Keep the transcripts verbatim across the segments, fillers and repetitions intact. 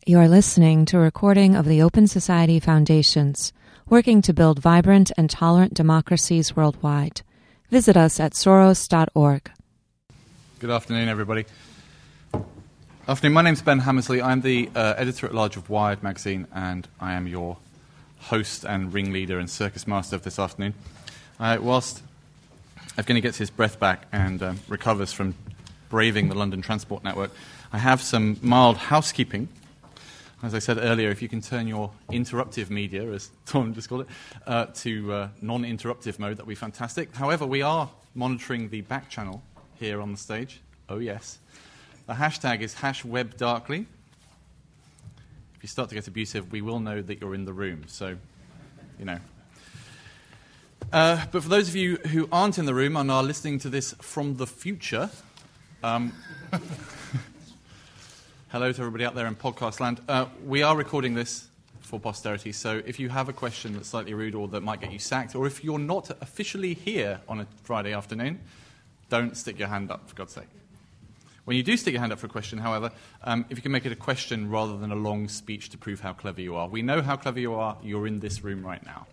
You are listening to a recording of the Open Society Foundations, working to build vibrant and tolerant democracies worldwide. Visit us at soros dot org. Good afternoon, everybody. Afternoon. My name's Ben Hammersley. I'm the uh, editor-at-large of Wired magazine, and I am your host and ringleader and circus master of this afternoon. Uh, whilst Evgeny gets his breath back and um, recovers from braving the London Transport Network, I have some mild housekeeping. As I said earlier, if you can turn your interruptive media, as Tom just called it, uh, to uh, non-interruptive mode, that would be fantastic. However, we are monitoring the back channel here on the stage. Oh, yes. The hashtag is hash web darkly. If you start to get abusive, we will know that you're in the room. So, you know. Uh, but for those of you who aren't in the room and are listening to this from the future, um, hello to everybody out there in podcast land. Uh, we are recording this for posterity, so if you have a question that's slightly rude or that might get you sacked, or if you're not officially here on a Friday afternoon, don't stick your hand up, for God's sake. When you do stick your hand up for a question, however, um, if you can make it a question rather than a long speech to prove how clever you are. We know how clever you are. You're in this room right now.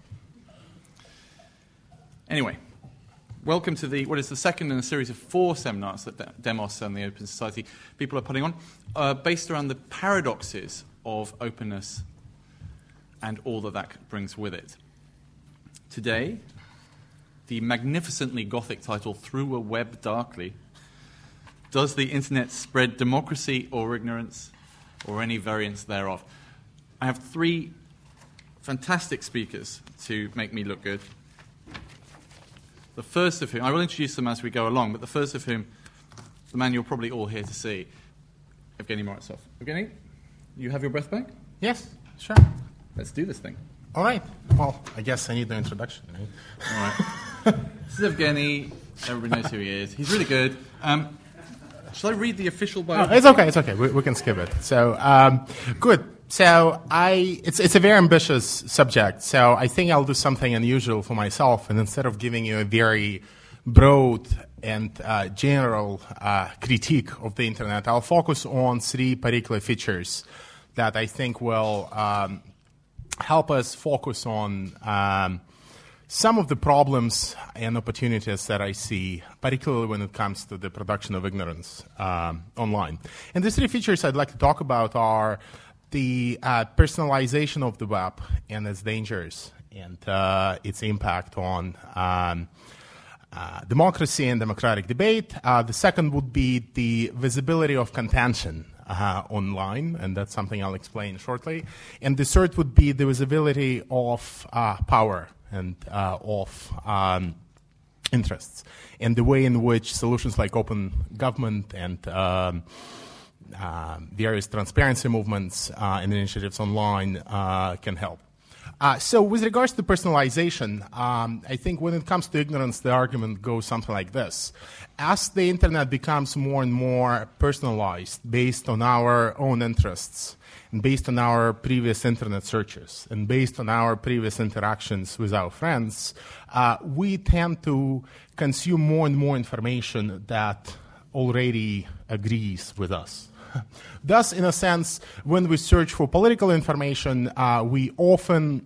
Anyway, welcome to the what is the second in a series of four seminars that Demos and the Open Society people are putting on, uh, based around the paradoxes of openness and all that that brings with it. Today, the magnificently Gothic title, Through a Web Darkly, does the internet spread democracy or ignorance, or any variants thereof? I have three fantastic speakers to make me look good. The first of whom, I will introduce them as we go along, but the first of whom, the man you're probably all here to see, Evgeny Morozov. Evgeny, you have your breath back? Yes, sure. Let's do this thing. All right. Well, I guess I need no introduction, right? All right. This is Evgeny. Everybody knows who he is. He's really good. Um, shall I read the official bio? Oh, it's okay, it's okay. We, we can skip it. So, um, good. So I, it's it's a very ambitious subject. So I think I'll do something unusual for myself, and instead of giving you a very broad and uh, general uh, critique of the internet, I'll focus on three particular features that I think will um, help us focus on um, some of the problems and opportunities that I see, particularly when it comes to the production of ignorance um, online. And the three features I'd like to talk about are the uh, personalization of the web and its dangers and uh, its impact on um, uh, democracy and democratic debate. Uh, the second would be the visibility of contention uh, online, and that's something I'll explain shortly. And the third would be the visibility of uh, power and uh, of um, interests, and the way in which solutions like open government and um, Uh, various transparency movements uh, and initiatives online uh, can help. Uh, so with regards to personalization, um, I think when it comes to ignorance, the argument goes something like this. As the internet becomes more and more personalized based on our own interests, and based on our previous internet searches, and based on our previous interactions with our friends, uh, we tend to consume more and more information that already agrees with us. Thus, in a sense, when we search for political information, uh, we often,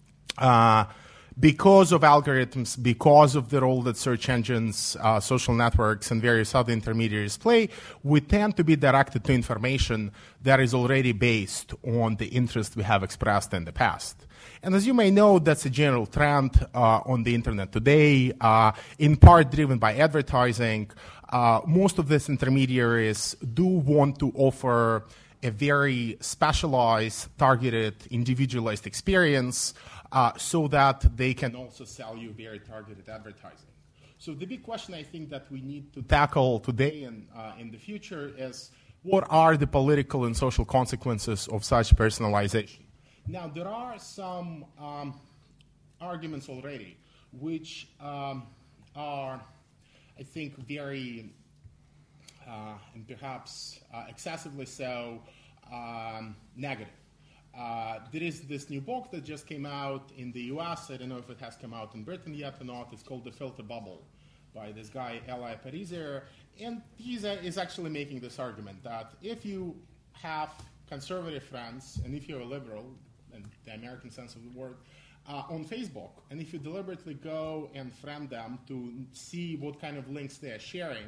uh, because of algorithms, because of the role that search engines, uh, social networks, and various other intermediaries play, we tend to be directed to information that is already based on the interest we have expressed in the past. And as you may know, that's a general trend uh, on the internet today, uh, in part driven by advertising. Uh, most of these intermediaries do want to offer a very specialized, targeted, individualized experience uh, so that they can also sell you very targeted advertising. So the big question I think that we need to tackle today and uh, in the future is, what are the political and social consequences of such personalization? Now, there are some um, arguments already which um, are, I think, very, uh, and perhaps uh, excessively so, um, negative. Uh, there is this new book that just came out in the U S. I don't know if it has come out in Britain yet or not. It's called The Filter Bubble by this guy, Eli Pariser. And he is actually making this argument that if you have conservative friends, and if you're a liberal, in the American sense of the word, uh, on Facebook, and if you deliberately go and friend them to see what kind of links they're sharing,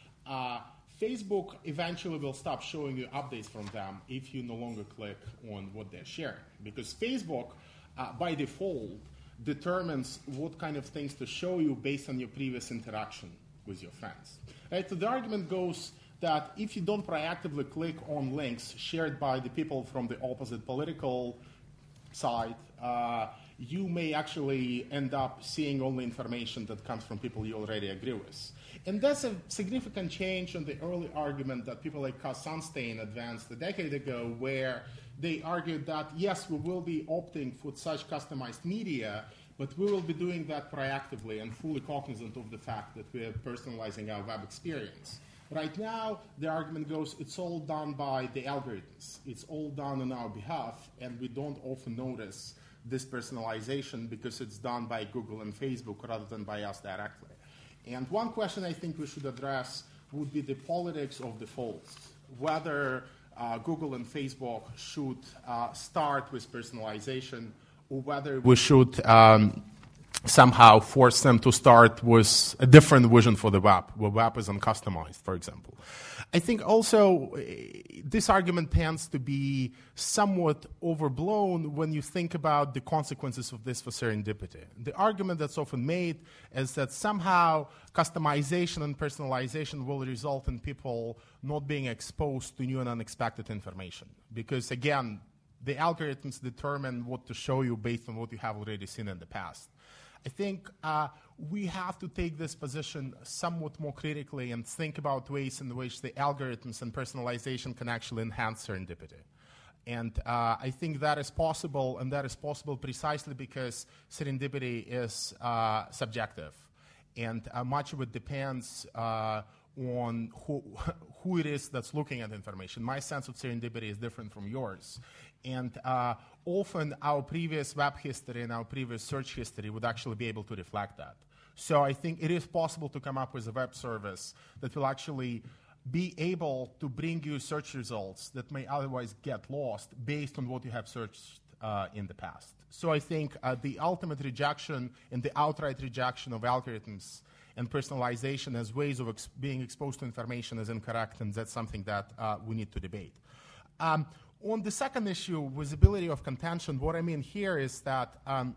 uh, Facebook eventually will stop showing you updates from them if you no longer click on what they're sharing. Because Facebook, uh, by default, determines what kind of things to show you based on your previous interaction with your friends. Right? So the argument goes that if you don't proactively click on links shared by the people from the opposite political side, uh, you may actually end up seeing only information that comes from people you already agree with. And that's a significant change on the early argument that people like Cass Sunstein advanced a decade ago, where they argued that, yes, we will be opting for such customized media, but we will be doing that proactively and fully cognizant of the fact that we are personalizing our web experience. Right now, the argument goes, it's all done by the algorithms. It's all done on our behalf, and we don't often notice this personalization because it's done by Google and Facebook rather than by us directly. And one question I think we should address would be the politics of defaults, whether uh, Google and Facebook should uh, start with personalization or whether we should um, somehow force them to start with a different vision for the web, where web is uncustomized, for example. I think also uh, this argument tends to be somewhat overblown when you think about the consequences of this for serendipity. The argument that's often made is that somehow customization and personalization will result in people not being exposed to new and unexpected information. Because again, the algorithms determine what to show you based on what you have already seen in the past. I think uh, we have to take this position somewhat more critically and think about ways in which the algorithms and personalization can actually enhance serendipity. And uh, I think that is possible, and that is possible precisely because serendipity is uh, subjective. And uh, much of it depends uh, on who, who it is that's looking at information. My sense of serendipity is different from yours. And uh, often our previous web history and our previous search history would actually be able to reflect that. So I think it is possible to come up with a web service that will actually be able to bring you search results that may otherwise get lost based on what you have searched uh, in the past. So I think uh, the ultimate rejection and the outright rejection of algorithms and personalization as ways of ex- being exposed to information is incorrect, and that's something that uh, we need to debate. Um, On the second issue, visibility of contention, what I mean here is that um,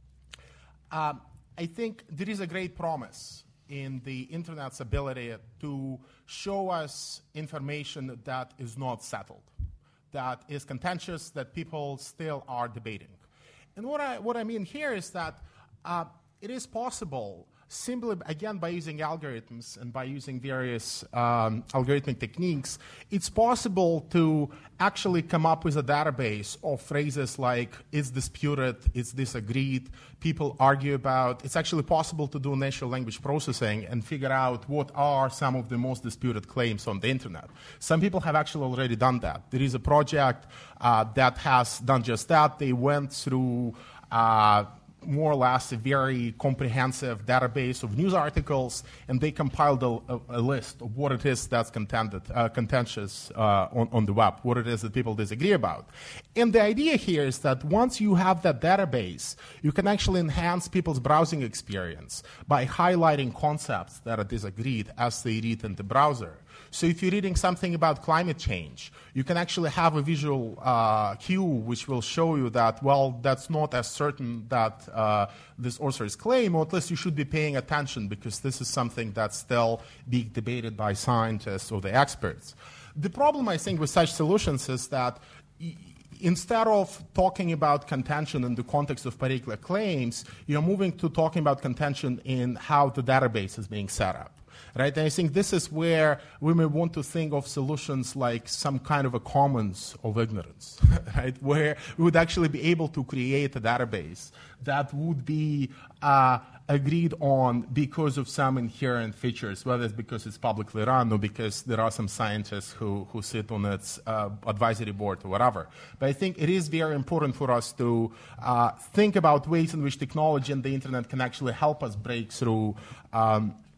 uh, I think there is a great promise in the Internet's ability to show us information that is not settled, that is contentious, that people still are debating. And what I, what I mean here is that uh, it is possible simply, again, by using algorithms and by using various um, algorithmic techniques, it's possible to actually come up with a database of phrases like, it's disputed, it's disagreed, people argue about. It's actually possible to do natural language processing and figure out what are some of the most disputed claims on the internet. Some people have actually already done that. There is a project uh, that has done just that. They went through uh, more or less a very comprehensive database of news articles, and they compiled a, a, a list of what it is that's contended, uh, contentious uh, on, on the web, what it is that people disagree about. And the idea here is that once you have that database, you can actually enhance people's browsing experience by highlighting concepts that are disagreed as they read in the browser. So if you're reading something about climate change, you can actually have a visual uh, cue which will show you that, well, that's not as certain that uh, this author's claim, or at least you should be paying attention because this is something that's still being debated by scientists or the experts. The problem, I think, with such solutions is that y- instead of talking about contention in the context of particular claims, you're moving to talking about contention in how the database is being set up. Right? And I think this is where we may want to think of solutions like some kind of a commons of ignorance, right? Where we would actually be able to create a database that would be uh, agreed on because of some inherent features, whether it's because it's publicly run or because there are some scientists who, who sit on its uh, advisory board or whatever. But I think it is very important for us to uh, think about ways in which technology and the internet can actually help us break through um,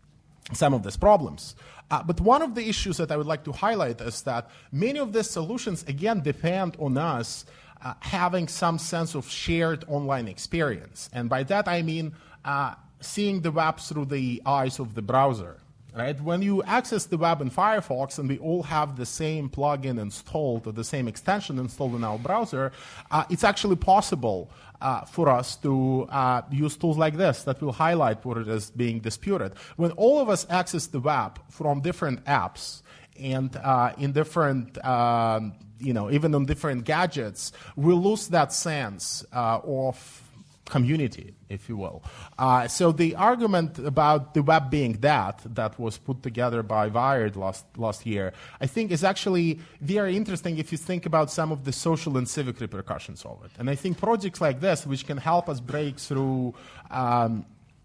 some of these problems. Uh, but one of the issues that I would like to highlight is that many of these solutions, again, depend on us uh, having some sense of shared online experience. And by that I mean uh, seeing the web through the eyes of the browser. Right? When you access the web in Firefox and we all have the same plugin installed or the same extension installed in our browser, uh, it's actually possible uh, for us to uh, use tools like this that will highlight what it is being disputed. When all of us access the web from different apps and uh, in different, um, you know, even on different gadgets, we lose that sense uh, of community, if you will. Uh, so the argument about the web being that, that was put together by Wired last, last year, I think is actually very interesting if you think about some of the social and civic repercussions of it. And I think projects like this, which can help us break through um,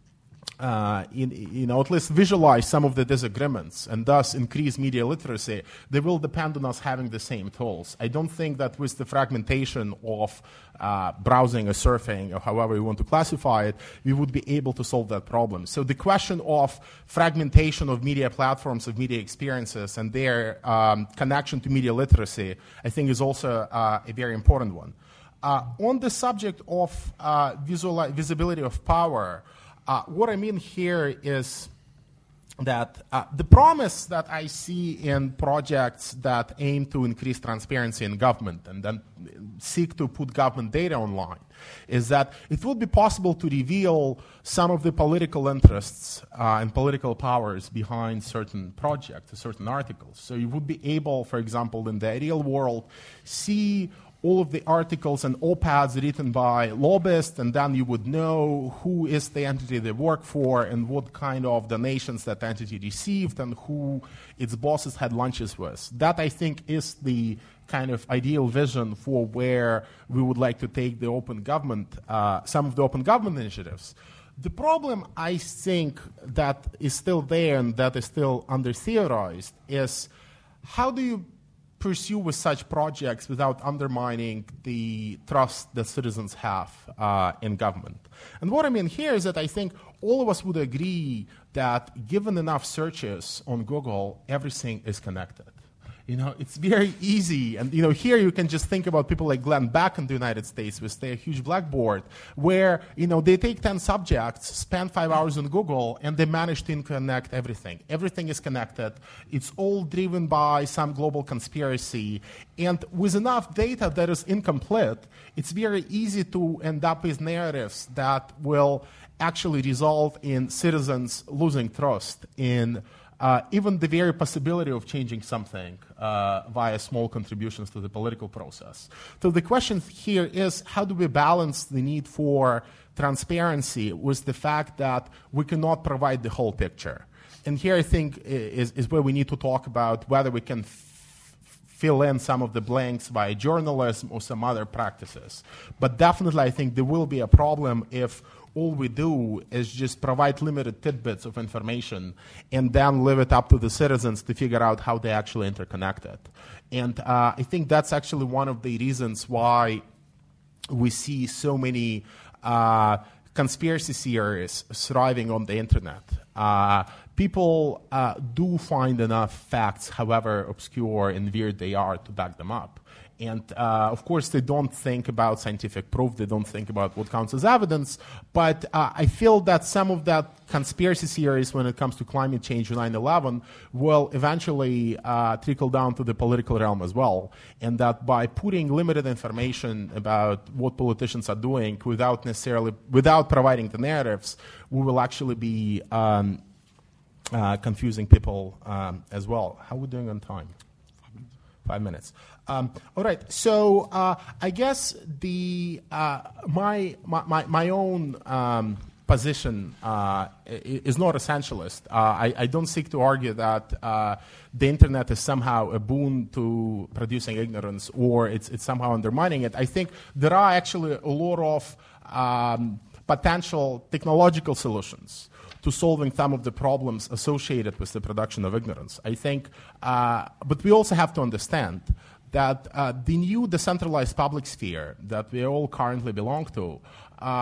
Uh, in, you know, at least visualize some of the disagreements and thus increase media literacy, they will depend on us having the same tools. I don't think that with the fragmentation of uh, browsing or surfing or however you want to classify it, we would be able to solve that problem. So the question of fragmentation of media platforms, of media experiences, and their um, connection to media literacy, I think is also uh, a very important one. Uh, on the subject of uh, visual visibility of power, Uh, what I mean here is that uh, the promise that I see in projects that aim to increase transparency in government and then seek to put government data online is that it would be possible to reveal some of the political interests uh, and political powers behind certain projects, certain articles. So you would be able, for example, in the real world, see all of the articles and op-eds written by lobbyists, and then you would know who is the entity they work for and what kind of donations that entity received and who its bosses had lunches with. That, I think, is the kind of ideal vision for where we would like to take the open government, uh, some of the open government initiatives. The problem, I think, that is still there and that is still under-theorized is how do you pursue with such projects without undermining the trust that citizens have uh, in government. And what I mean here is that I think all of us would agree that given enough searches on Google, everything is connected. You know, it's very easy. And, you know, here you can just think about people like Glenn Beck in the United States with their huge blackboard where, you know, they take ten subjects, spend five hours on Google, and they manage to connect everything. Everything is connected. It's all driven by some global conspiracy. And with enough data that is incomplete, it's very easy to end up with narratives that will actually result in citizens losing trust in Uh, even the very possibility of changing something uh, via small contributions to the political process. So the question here is, how do we balance the need for transparency with the fact that we cannot provide the whole picture? And here I think is, is where we need to talk about whether we can f- fill in some of the blanks via journalism or some other practices. But definitely I think there will be a problem if all we do is just provide limited tidbits of information and then leave it up to the citizens to figure out how they actually interconnect it. And uh, I think that's actually one of the reasons why we see so many uh, conspiracy theories thriving on the internet. Uh, people uh, do find enough facts, however obscure and weird they are, to back them up. And, uh, of course, they don't think about scientific proof. They don't think about what counts as evidence. But uh, I feel that some of that conspiracy theories when it comes to climate change and nine eleven will eventually uh, trickle down to the political realm as well. And that by putting limited information about what politicians are doing without necessarily, without providing the narratives, we will actually be um, uh, confusing people um, as well. How are we doing on time? Five minutes. Um, all right. So uh, I guess the uh, my, my my own um, position uh, is not essentialist. Uh, I, I don't seek to argue that uh, the internet is somehow a boon to producing ignorance or it's it's somehow undermining it. I think there are actually a lot of um, potential technological solutions to solving some of the problems associated with the production of ignorance. I think, uh, but we also have to understand that uh, the new decentralized public sphere that we all currently belong to uh,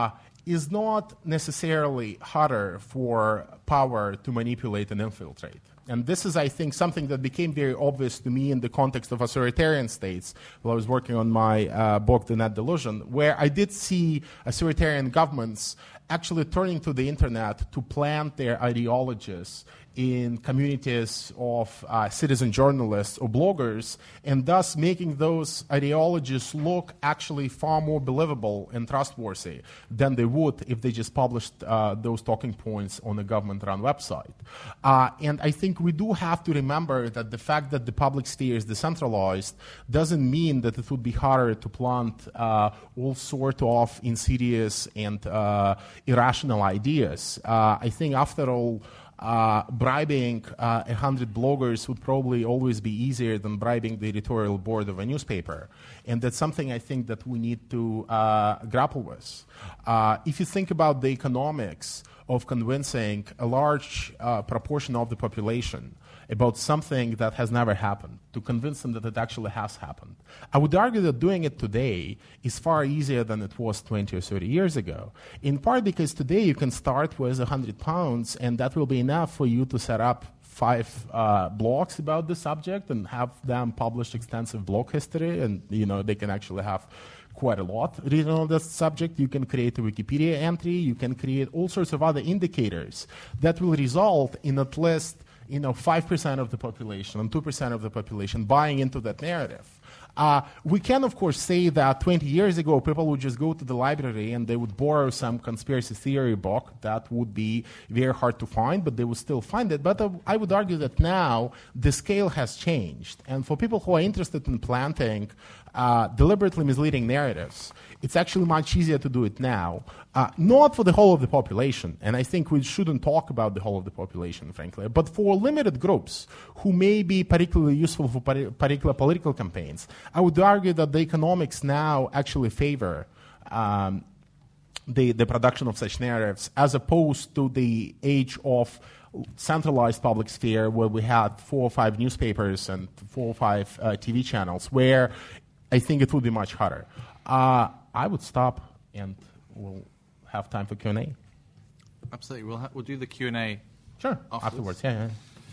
is not necessarily harder for power to manipulate and infiltrate. And this is, I think, something that became very obvious to me in the context of authoritarian states while I was working on my uh, book, The Net Delusion, where I did see authoritarian governments actually turning to the internet to plant their ideologies in communities of uh, citizen journalists or bloggers, and thus making those ideologies look actually far more believable and trustworthy than they would if they just published uh, those talking points on a government-run website. Uh, and I think we do have to remember that the fact that the public sphere is decentralized doesn't mean that it would be harder to plant uh, all sorts of insidious and uh, irrational ideas. Uh, I think, after all, Uh, bribing uh, a hundred bloggers would probably always be easier than bribing the editorial board of a newspaper. And that's something I think that we need to uh, grapple with. Uh, if you think about the economics of convincing a large uh, proportion of the population about something that has never happened, to convince them that it actually has happened, I would argue that doing it today is far easier than it was twenty or thirty years ago, in part because today you can start with one hundred pounds, and that will be enough for you to set up five uh, blogs about the subject and have them publish extensive blog history, and you know they can actually have quite a lot written on this subject. You can create a Wikipedia entry, you can create all sorts of other indicators that will result in at least you know, five percent of the population and two percent of the population buying into that narrative. Uh, we can, of course, say that twenty years ago, people would just go to the library and they would borrow some conspiracy theory book that would be very hard to find, but they would still find it. But uh, I would argue that now the scale has changed. And for people who are interested in planting uh, deliberately misleading narratives, it's actually much easier to do it now. Uh, not for the whole of the population, and I think we shouldn't talk about the whole of the population, frankly, but for limited groups who may be particularly useful for pari- particular political campaigns. I would argue that the economics now actually favor um, the, the production of such narratives, as opposed to the age of centralized public sphere where we had four or five newspapers and four or five uh, T V channels, where I think it would be much harder. Uh, I would stop, and we'll have time for Q and A. Absolutely. We'll, ha- we'll do the Q and A Sure, afterwards. afterwards, yeah,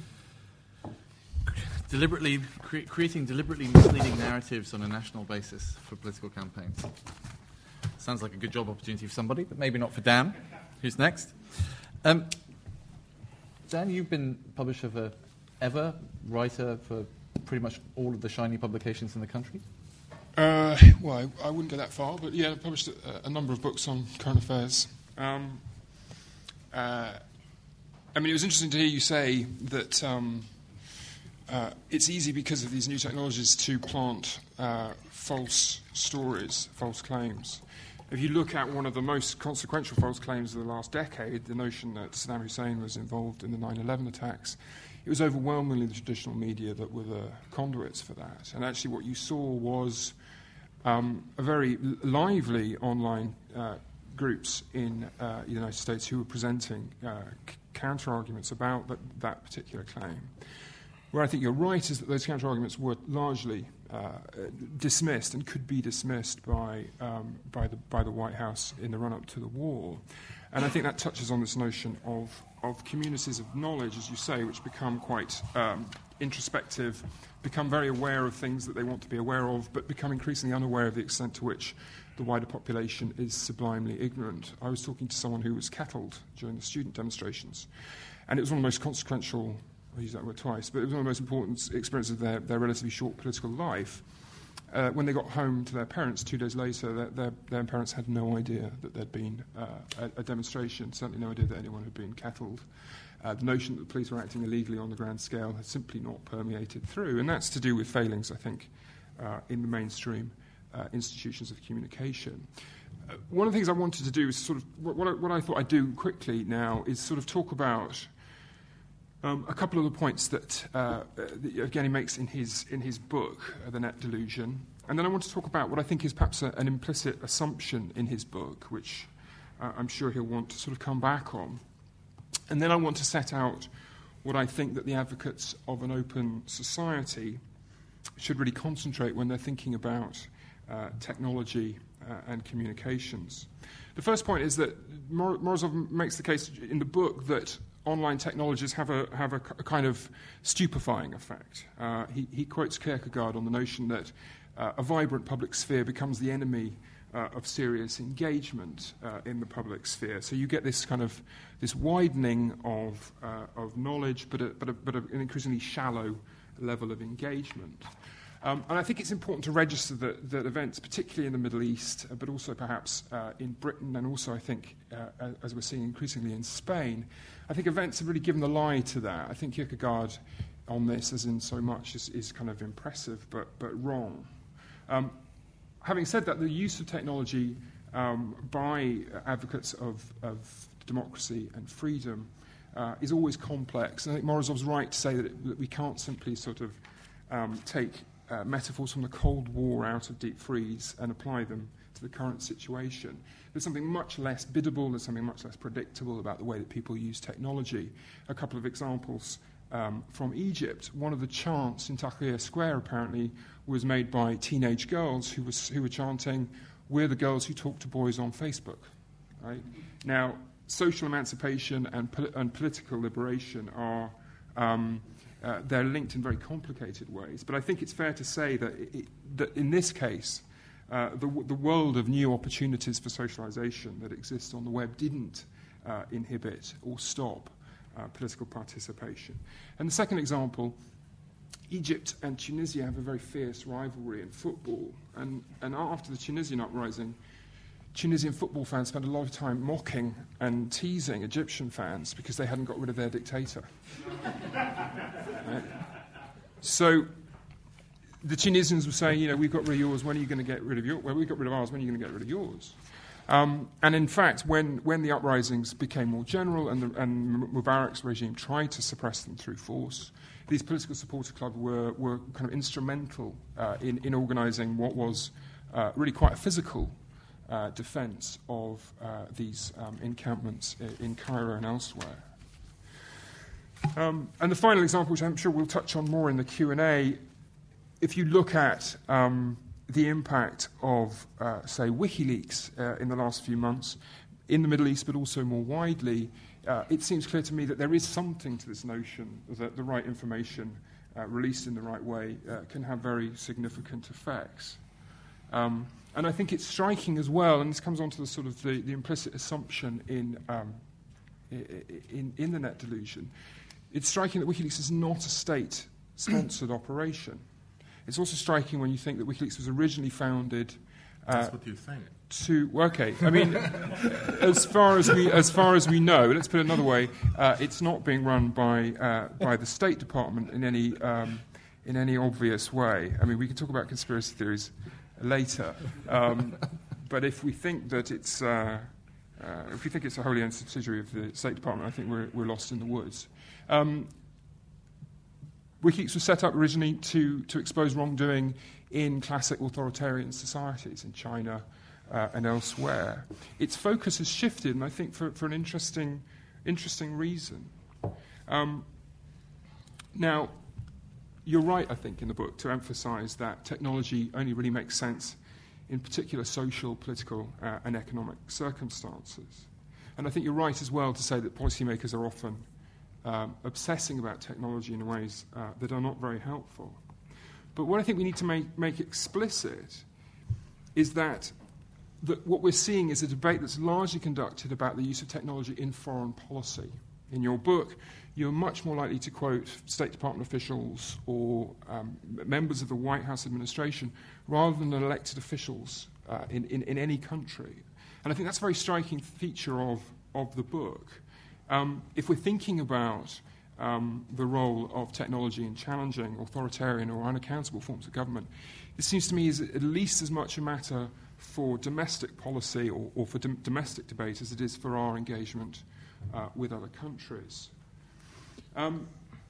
yeah. Deliberately, cre- creating deliberately misleading narratives on a national basis for political campaigns. Sounds like a good job opportunity for somebody, but maybe not for Dan. Who's next? Um, Dan, you've been publisher for ever, writer for pretty much all of the shiny publications in the country. Uh, well, I, I wouldn't go that far, but yeah, I published a, a number of books on current affairs. Um, uh, I mean, it was interesting to hear you say that um, uh, it's easy because of these new technologies to plant uh, false stories, false claims. If you look at one of the most consequential false claims of the last decade, the notion that Saddam Hussein was involved in the nine eleven attacks, it was overwhelmingly the traditional media that were the conduits for that. And actually what you saw was um, a very lively online uh, groups in uh, the United States who were presenting uh, c- counter-arguments about that, that particular claim. Where I think you're right is that those counter-arguments were largely uh, dismissed and could be dismissed by, um, by, the, by the White House in the run-up to the war. And I think that touches on this notion of, of communities of knowledge, as you say, which become quite um, introspective, become very aware of things that they want to be aware of, but become increasingly unaware of the extent to which the wider population is sublimely ignorant. I was talking to someone who was kettled during the student demonstrations, and it was one of the most consequential, I use that word twice, but it was one of the most important experiences of their, their relatively short political life. Uh, when they got home to their parents two days later, their, their, their parents had no idea that there'd been uh, a, a demonstration, certainly no idea that anyone had been kettled. Uh, the notion that the police were acting illegally on the grand scale had simply not permeated through, and that's to do with failings, I think, uh, in the mainstream uh, institutions of communication. Uh, one of the things I wanted to do is sort of, what I, what I thought I'd do quickly now is sort of talk about Um, a couple of the points that, uh, that Evgeny makes in his in his book, uh, The Net Delusion, and then I want to talk about what I think is perhaps a, an implicit assumption in his book, which uh, I'm sure he'll want to sort of come back on, and then I want to set out what I think that the advocates of an open society should really concentrate when they're thinking about uh, technology uh, and communications. The first point is that Mor- Morozov makes the case in the book that online technologies have a have a, a kind of stupefying effect. Uh, he, he quotes Kierkegaard on the notion that uh, a vibrant public sphere becomes the enemy uh, of serious engagement uh, in the public sphere. So you get this kind of this widening of uh, of knowledge, but a, but a, but an increasingly shallow level of engagement. Um, and I think it's important to register that, that events, particularly in the Middle East, uh, but also perhaps uh, in Britain, and also I think, uh, as we're seeing increasingly in Spain, I think events have really given the lie to that. I think Kierkegaard on this, as in so much, is, is kind of impressive but, but wrong. Um, having said that, the use of technology um, by advocates of, of democracy and freedom uh, is always complex. And I think Morozov's right to say that, it, that we can't simply sort of um, take Uh, metaphors from the Cold War out of deep freeze and apply them to the current situation. There's something much less biddable, there's something much less predictable about the way that people use technology. A couple of examples um, from Egypt. One of the chants in Tahrir Square apparently was made by teenage girls who, was, who were chanting, "We're the girls who talk to boys on Facebook." Right? Now, social emancipation and, pol- and political liberation are Um, uh, they're linked in very complicated ways. But I think it's fair to say that, it, that in this case, uh, the, the world of new opportunities for socialization that exists on the web didn't uh, inhibit or stop uh, political participation. And the second example, Egypt and Tunisia have a very fierce rivalry in football. And, and after the Tunisian uprising, Tunisian football fans spent a lot of time mocking and teasing Egyptian fans because they hadn't got rid of their dictator. Right? So the Tunisians were saying, you know, we've got rid of yours, when are you going to get rid of yours? Well, we've got rid of ours, when are you going to get rid of yours? Um, and in fact, when, when the uprisings became more general and, the, and Mubarak's regime tried to suppress them through force, these political supporter clubs were, were kind of instrumental uh, in, in organising what was uh, really quite a physical Uh, defense of uh, these um, encampments in Cairo and elsewhere. Um, and the final example, which I'm sure we'll touch on more in the Q and A, if you look at um, the impact of, uh, say, WikiLeaks uh, in the last few months in the Middle East, but also more widely, uh, it seems clear to me that there is something to this notion that the right information uh, released in the right way uh, can have very significant effects. Um, and I think it's striking as well, and this comes on to the sort of the, the implicit assumption in, um, in, in the net delusion. It's striking that WikiLeaks is not a state-sponsored operation. It's also striking when you think that WikiLeaks was originally founded. Uh, That's what you think. To okay, I mean, as far as we as far as we know, let's put it another way, uh, it's not being run by uh, by the State Department in any um, in any obvious way. I mean, we can talk about conspiracy theories later, um, but if we think that it's uh, uh, if we think it's a wholly owned subsidiary of the State Department, I think we're we're lost in the woods. Um, WikiLeaks was set up originally to to expose wrongdoing in classic authoritarian societies in China uh, and elsewhere. Its focus has shifted, and I think for for an interesting interesting reason. Um, now. You're right, I think, in the book to emphasize that technology only really makes sense in particular social, political, uh, and economic circumstances. And I think you're right as well to say that policymakers are often um, obsessing about technology in ways uh, that are not very helpful. But what I think we need to make, make explicit is that, that what we're seeing is a debate that's largely conducted about the use of technology in foreign policy. In your book, you're much more likely to quote State Department officials or um, members of the White House administration rather than elected officials uh, in, in, in any country. And I think that's a very striking feature of, of the book. Um, if we're thinking about um, the role of technology in challenging authoritarian or unaccountable forms of government, it seems to me is at least as much a matter for domestic policy or, or for dom- domestic debate as it is for our engagement uh, with other countries. Um,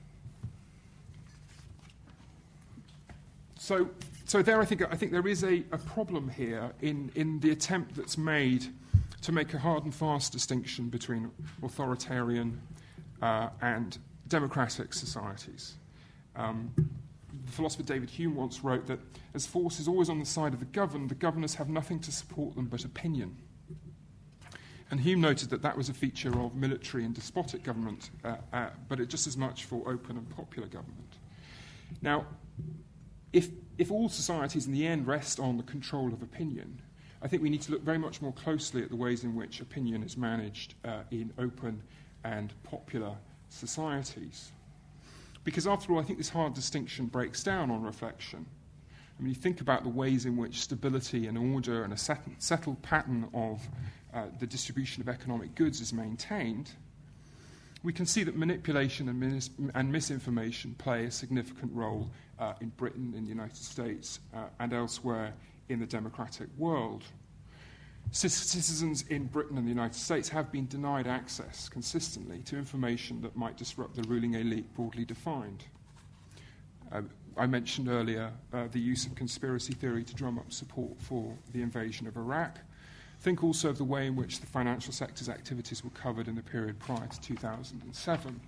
so, so there, I think, I think there is a, a problem here in, in the attempt that's made to make a hard and fast distinction between authoritarian uh, and democratic societies. Um, the philosopher David Hume once wrote that as force is always on the side of the governed, the governors have nothing to support them but opinion. And Hume noted that that was a feature of military and despotic government, uh, uh, but it just as much for open and popular government. Now, if, if all societies in the end rest on the control of opinion, I think we need to look very much more closely at the ways in which opinion is managed uh, in open and popular societies. Because after all, I think this hard distinction breaks down on reflection. I mean, you think about the ways in which stability and order and a set, settled pattern of uh, the distribution of economic goods is maintained, we can see that manipulation and, mis- and misinformation play a significant role uh, in Britain, in the United States, uh, and elsewhere in the democratic world. C- citizens in Britain and the United States have been denied access consistently to information that might disrupt the ruling elite broadly defined. Uh, I mentioned earlier uh, the use of conspiracy theory to drum up support for the invasion of Iraq. Think also of the way in which the financial sector's activities were covered in the period prior to two thousand seven.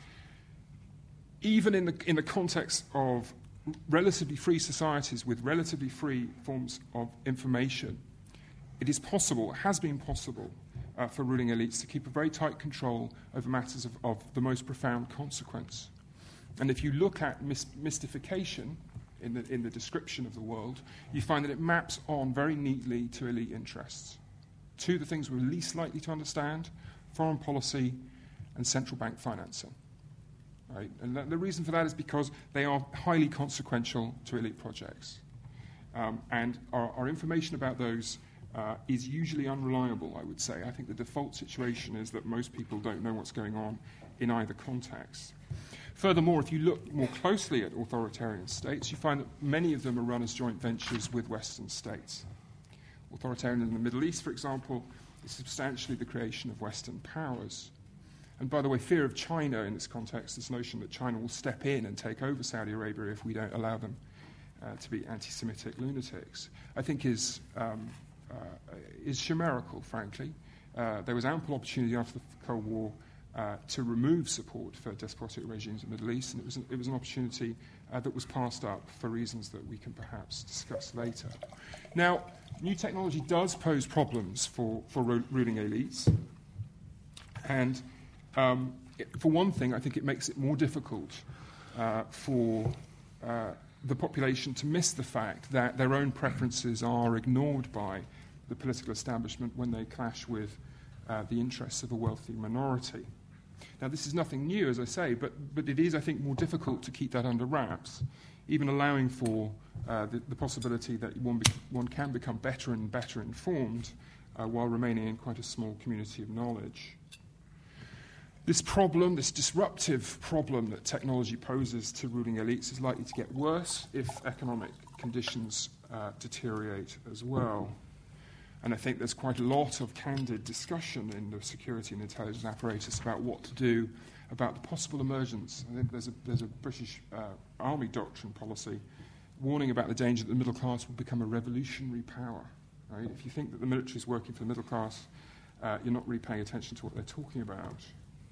Even in the, in the context of relatively free societies with relatively free forms of information, it is possible, has been possible, uh, for ruling elites to keep a very tight control over matters of, of the most profound consequence. And if you look at mis- mystification in the, in the description of the world, you find that it maps on very neatly to elite interests. Two of the things we're least likely to understand: foreign policy and central bank financing. Right? And th- the reason for that is because they are highly consequential to elite projects. Um, and our, our information about those uh, is usually unreliable, I would say. I think the default situation is that most people don't know what's going on in either context. Furthermore, if you look more closely at authoritarian states, you find that many of them are run as joint ventures with Western states. Authoritarianism in the Middle East, for example, is substantially the creation of Western powers. And by the way, fear of China in this context, this notion that China will step in and take over Saudi Arabia if we don't allow them uh, to be anti-Semitic lunatics, I think is, um, uh, is chimerical, frankly. Uh, there was ample opportunity after the Cold War Uh, to remove support for despotic regimes in the Middle East, and it was an, it was an opportunity uh, that was passed up for reasons that we can perhaps discuss later. Now, new technology does pose problems for, for ru- ruling elites, and um, it, for one thing, I think it makes it more difficult uh, for uh, the population to miss the fact that their own preferences are ignored by the political establishment when they clash with uh, the interests of a wealthy minority. Now, this is nothing new, as I say, but, but it is, I think, more difficult to keep that under wraps, even allowing for uh, the, the possibility that one, be, one can become better and better informed uh, while remaining in quite a small community of knowledge. This problem, this disruptive problem that technology poses to ruling elites is likely to get worse if economic conditions uh, deteriorate as well. And I think there's quite a lot of candid discussion in the security and intelligence apparatus about what to do about the possible emergence. I think there's a, there's a British uh, army doctrine policy warning about the danger that the middle class will become a revolutionary power. Right? If you think that the military is working for the middle class, uh, you're not really paying attention to what they're talking about.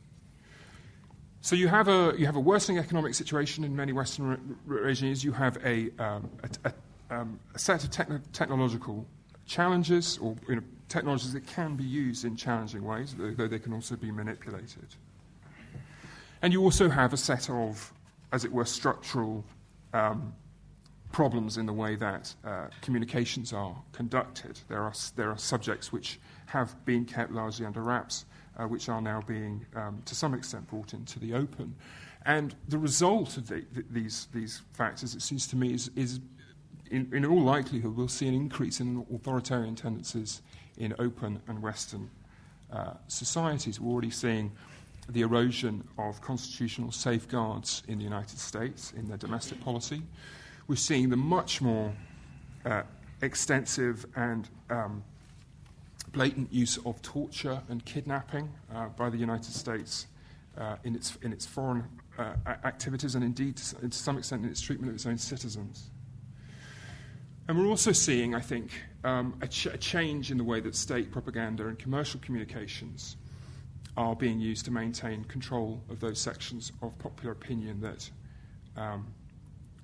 So you have a you have a worsening economic situation in many Western re- regimes. You have a, um, a, a, um, a set of techno- technological challenges, or you know, technologies that can be used in challenging ways, though they can also be manipulated. And you also have a set of, as it were, structural um, problems in the way that uh, communications are conducted. There are there are subjects which have been kept largely under wraps, uh, which are now being, um, to some extent, brought into the open. And the result of the, the, these these factors, it seems to me, is is In, in all likelihood, we'll see an increase in authoritarian tendencies in open and Western uh, societies. We're already seeing the erosion of constitutional safeguards in the United States in their domestic policy. We're seeing the much more uh, extensive and um, blatant use of torture and kidnapping uh, by the United States uh, in its in its foreign uh, activities, and indeed, to, to some extent, in its treatment of its own citizens. And we're also seeing, I think, um, a, ch- a change in the way that state propaganda and commercial communications are being used to maintain control of those sections of popular opinion that um,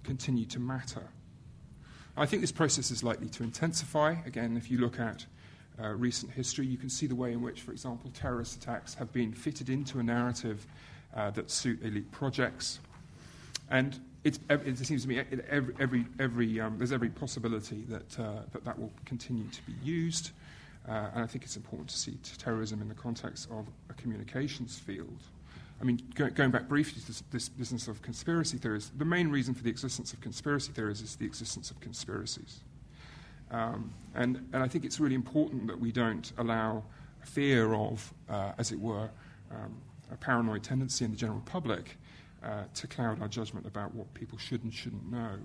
continue to matter. I think this process is likely to intensify. Again, if you look at uh, recent history, you can see the way in which, for example, terrorist attacks have been fitted into a narrative uh, that suit elite projects. And it's, it seems to me every, every, every, um, there's every possibility that, uh, that that will continue to be used. Uh, and I think it's important to see terrorism in the context of a communications field. I mean, go, going back briefly to this, this business of conspiracy theories, the main reason for the existence of conspiracy theories is the existence of conspiracies. Um, and, and I think it's really important that we don't allow fear of, uh, as it were, um, a paranoid tendency in the general public uh, to cloud our judgment about what people should and shouldn't know.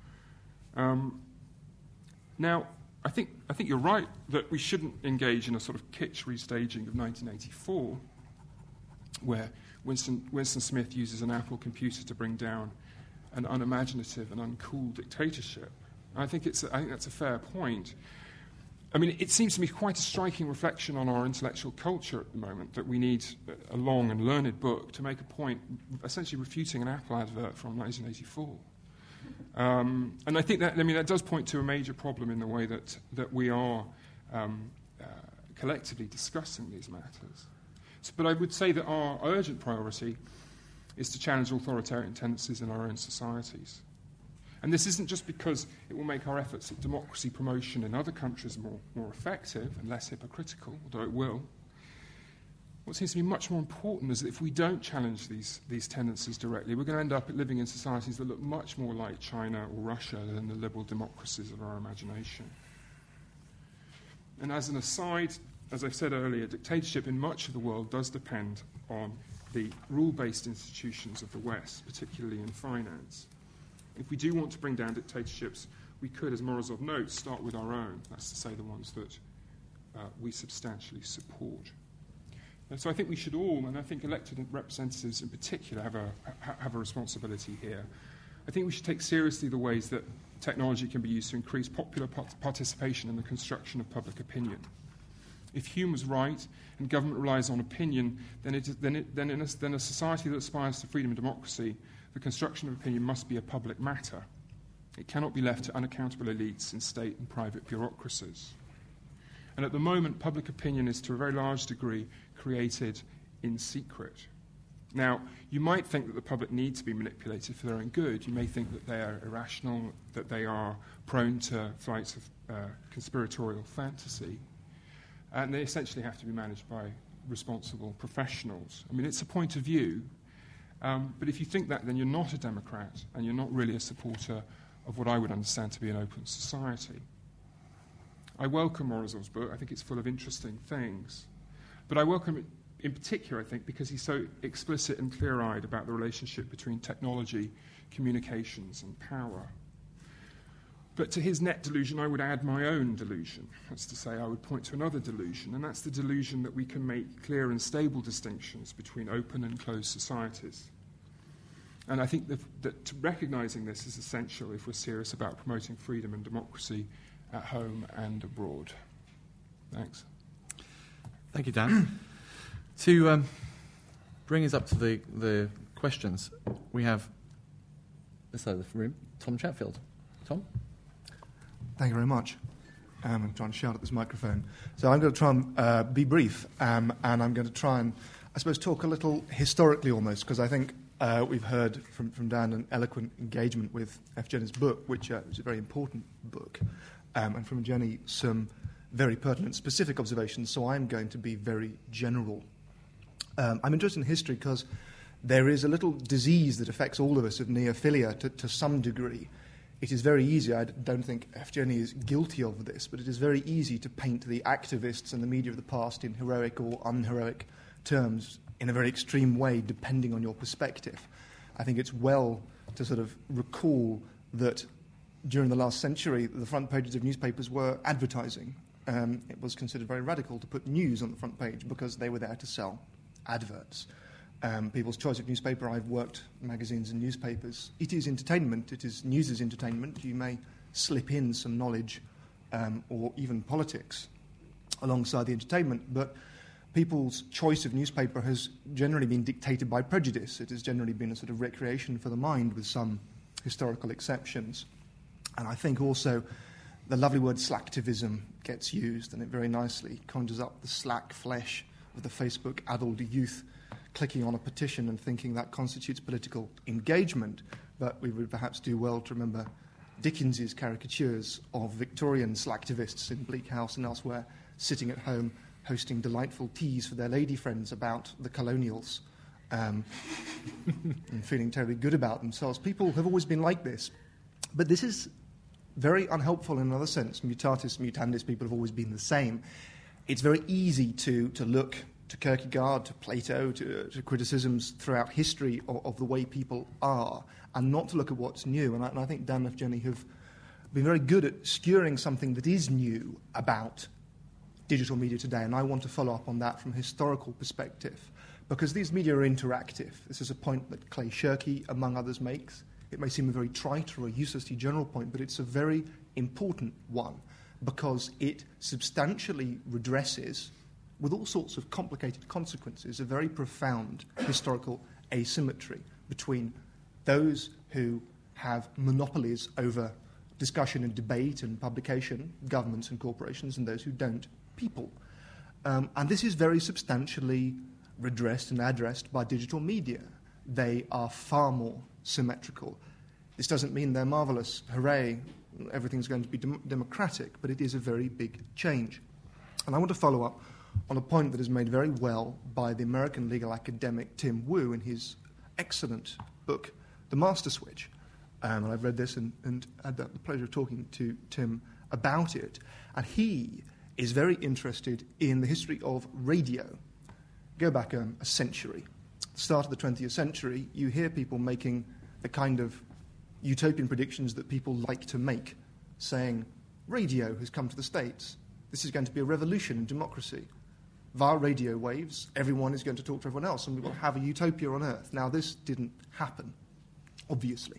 Um, now, I think, I think you're right that we shouldn't engage in a sort of kitsch restaging of nineteen eighty-four, where Winston, Winston Smith uses an Apple computer to bring down an unimaginative and uncool dictatorship. I think, it's a, I think that's a fair point. I mean, it seems to me quite a striking reflection on our intellectual culture at the moment that we need a long and learned book to make a point essentially refuting an Apple advert from nineteen eighty-four. Um, and I think that, I mean, that does point to a major problem in the way that, that we are um, uh, collectively discussing these matters. So, but I would say that our urgent priority is to challenge authoritarian tendencies in our own societies. And this isn't just because it will make our efforts at democracy promotion in other countries more, more effective and less hypocritical, although it will. What seems to be much more important is that if we don't challenge these, these tendencies directly, we're going to end up living in societies that look much more like China or Russia than the liberal democracies of our imagination. And as an aside, as I said earlier, dictatorship in much of the world does depend on the rule-based institutions of the West, particularly in finance. If we do want to bring down dictatorships, we could, as Morozov notes, start with our own. That's to say, the ones that uh, we substantially support. And so I think we should all, and I think elected representatives in particular, have a, ha- have a responsibility here. I think we should take seriously the ways that technology can be used to increase popular part- participation in the construction of public opinion. If Hume was right and government relies on opinion, then, it, then, it, then, in a, then a society that aspires to freedom and democracy, the construction of opinion must be a public matter. It cannot be left to unaccountable elites in state and private bureaucracies. And at the moment, public opinion is to a very large degree created in secret. Now, you might think that the public need to be manipulated for their own good. You may think that they are irrational, that they are prone to flights of uh, conspiratorial fantasy. And they essentially have to be managed by responsible professionals. I mean, it's a point of view, um, but if you think that, then you're not a democrat, and you're not really a supporter of what I would understand to be an open society. I welcome Morozov's book. I think it's full of interesting things. But I welcome it in particular, I think, because he's so explicit and clear-eyed about the relationship between technology, communications, and power. But to his net delusion, I would add my own delusion. That's to say, I would point to another delusion, and that's the delusion that we can make clear and stable distinctions between open and closed societies. And I think that, that recognising this is essential if we're serious about promoting freedom and democracy at home and abroad. Thanks. Thank you, Dan. to um, bring us up to the, the questions, we have this side of the room, Tom Chatfield. Tom? Thank you very much. Um, I'm trying to shout at this microphone. So I'm going to try and uh, be brief, um, and I'm going to try and, I suppose, talk a little historically almost, because I think uh, we've heard from, from Dan an eloquent engagement with Evgeny's book, which uh, is a very important book, um, and from Jenny some very pertinent specific observations, so I'm going to be very general. Um, I'm interested in history because there is a little disease that affects all of us of neophilia to, to some degree. It is very easy, I don't think Evgeny is guilty of this, but it is very easy to paint the activists and the media of the past in heroic or unheroic terms in a very extreme way, depending on your perspective. I think it's well to sort of recall that during the last century, the front pages of newspapers were advertising. Um, it was considered very radical to put news on the front page because they were there to sell adverts. Um, people's choice of newspaper, I've worked magazines and newspapers. It is entertainment. It is news is entertainment. You may slip in some knowledge um, or even politics alongside the entertainment, but people's choice of newspaper has generally been dictated by prejudice. It has generally been a sort of recreation for the mind with some historical exceptions. And I think also the lovely word slacktivism gets used, and it very nicely conjures up the slack flesh of the Facebook-addled youth clicking on a petition and thinking that constitutes political engagement. But we would perhaps do well to remember Dickens's caricatures of Victorian slacktivists in Bleak House and elsewhere, sitting at home hosting delightful teas for their lady friends about the colonials um, and feeling terribly good about themselves. People have always been like this. But this is very unhelpful in another sense. Mutatis mutandis, people have always been the same. It's very easy to, to look to Kierkegaard, to Plato, to, to criticisms throughout history of, of the way people are, and not to look at what's new. And I, and I think Dan and Jenny have been very good at skewering something that is new about digital media today, and I want to follow up on that from a historical perspective, because these media are interactive. This is a point that Clay Shirky, among others, makes. It may seem a very trite or a uselessly general point, but it's a very important one, because it substantially redresses, with all sorts of complicated consequences, a very profound historical asymmetry between those who have monopolies over discussion and debate and publication, governments and corporations, and those who don't, people. Um, and this is very substantially redressed and addressed by digital media. They are far more symmetrical. This doesn't mean they're marvelous, hooray, everything's going to be dem- democratic, but it is a very big change. And I want to follow up on a point that is made very well by the American legal academic Tim Wu in his excellent book, The Master Switch. Um, and I've read this and, and had the pleasure of talking to Tim about it. And he is very interested in the history of radio. Go back um, a century. At the start of the twentieth century, you hear people making the kind of utopian predictions that people like to make, saying, radio has come to the States. This is going to be a revolution in democracy. Via radio waves, everyone is going to talk to everyone else, and we will have a utopia on Earth. Now, this didn't happen, obviously.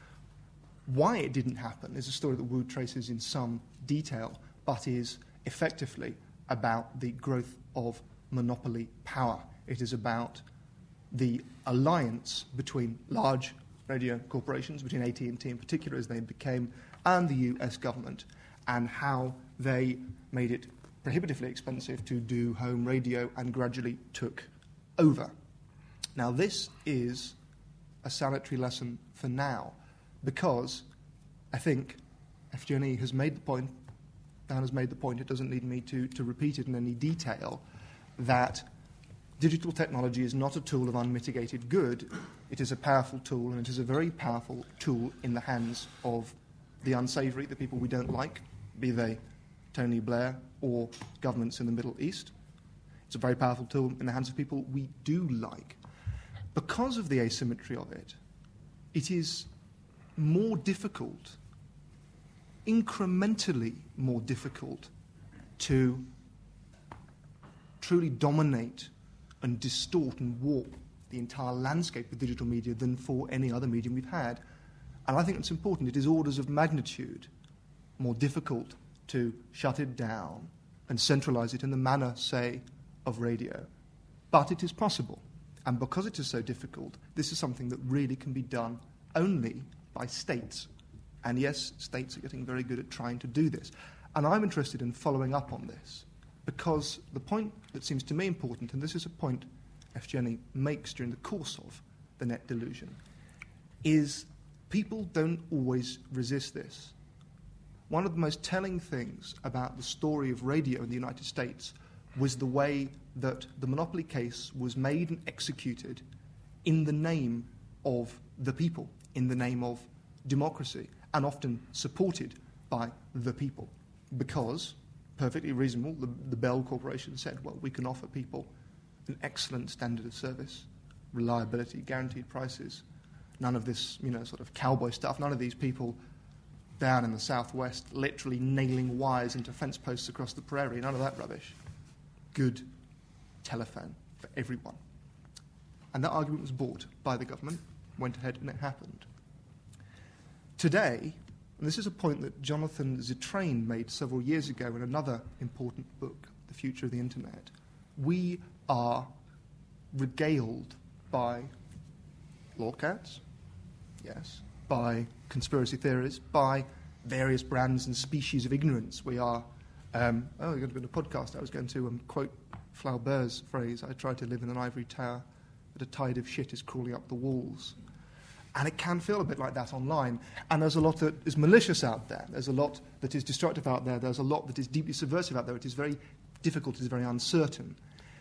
Why it didn't happen is a story that Wu traces in some detail, but is effectively about the growth of monopoly power. It is about the alliance between large radio corporations, between A T and T in particular as they became, and the U S government, and how they made it prohibitively expensive to do home radio and gradually took over. Now, this is a salutary lesson for now, because I think F G N E has made the point, Dan has made the point, it doesn't need me to, to repeat it in any detail, that digital technology is not a tool of unmitigated good. It is a powerful tool, and it is a very powerful tool in the hands of the unsavoury, the people we don't like, be they Tony Blair or governments in the Middle East. It's a very powerful tool in the hands of people we do like. Because of the asymmetry of it, it is more difficult, incrementally more difficult, to truly dominate and distort and warp the entire landscape of digital media than for any other medium we've had. And I think it's important. It is orders of magnitude more difficult to shut it down and centralize it in the manner, say, of radio. But it is possible. And because it is so difficult, this is something that really can be done only by states. And yes, states are getting very good at trying to do this. And I'm interested in following up on this, because the point that seems to me important, and this is a point F G N E makes during the course of the net delusion, is people don't always resist this. One of the most telling things about the story of radio in the United States was the way that the monopoly case was made and executed in the name of the people, in the name of democracy, and often supported by the people. Because, perfectly reasonable, the, the Bell Corporation said, well, we can offer people an excellent standard of service, reliability, guaranteed prices, none of this, you know, sort of cowboy stuff, none of these people down in the southwest literally nailing wires into fence posts across the prairie, none of that rubbish. Good telephone for everyone. And that argument was bought by the government, went ahead, and it happened. Today, and this is a point that Jonathan Zittrain made several years ago in another important book, The Future of the Internet, we are regaled by lawcats, yes, by conspiracy theories, by various brands and species of ignorance. We are, um, oh, you're going to be on a podcast. I was going to um, quote Flaubert's phrase, I try to live in an ivory tower, but a tide of shit is crawling up the walls. And it can feel a bit like that online. And there's a lot that is malicious out there. There's a lot that is destructive out there. There's a lot that is deeply subversive out there. It is very difficult. It is very uncertain.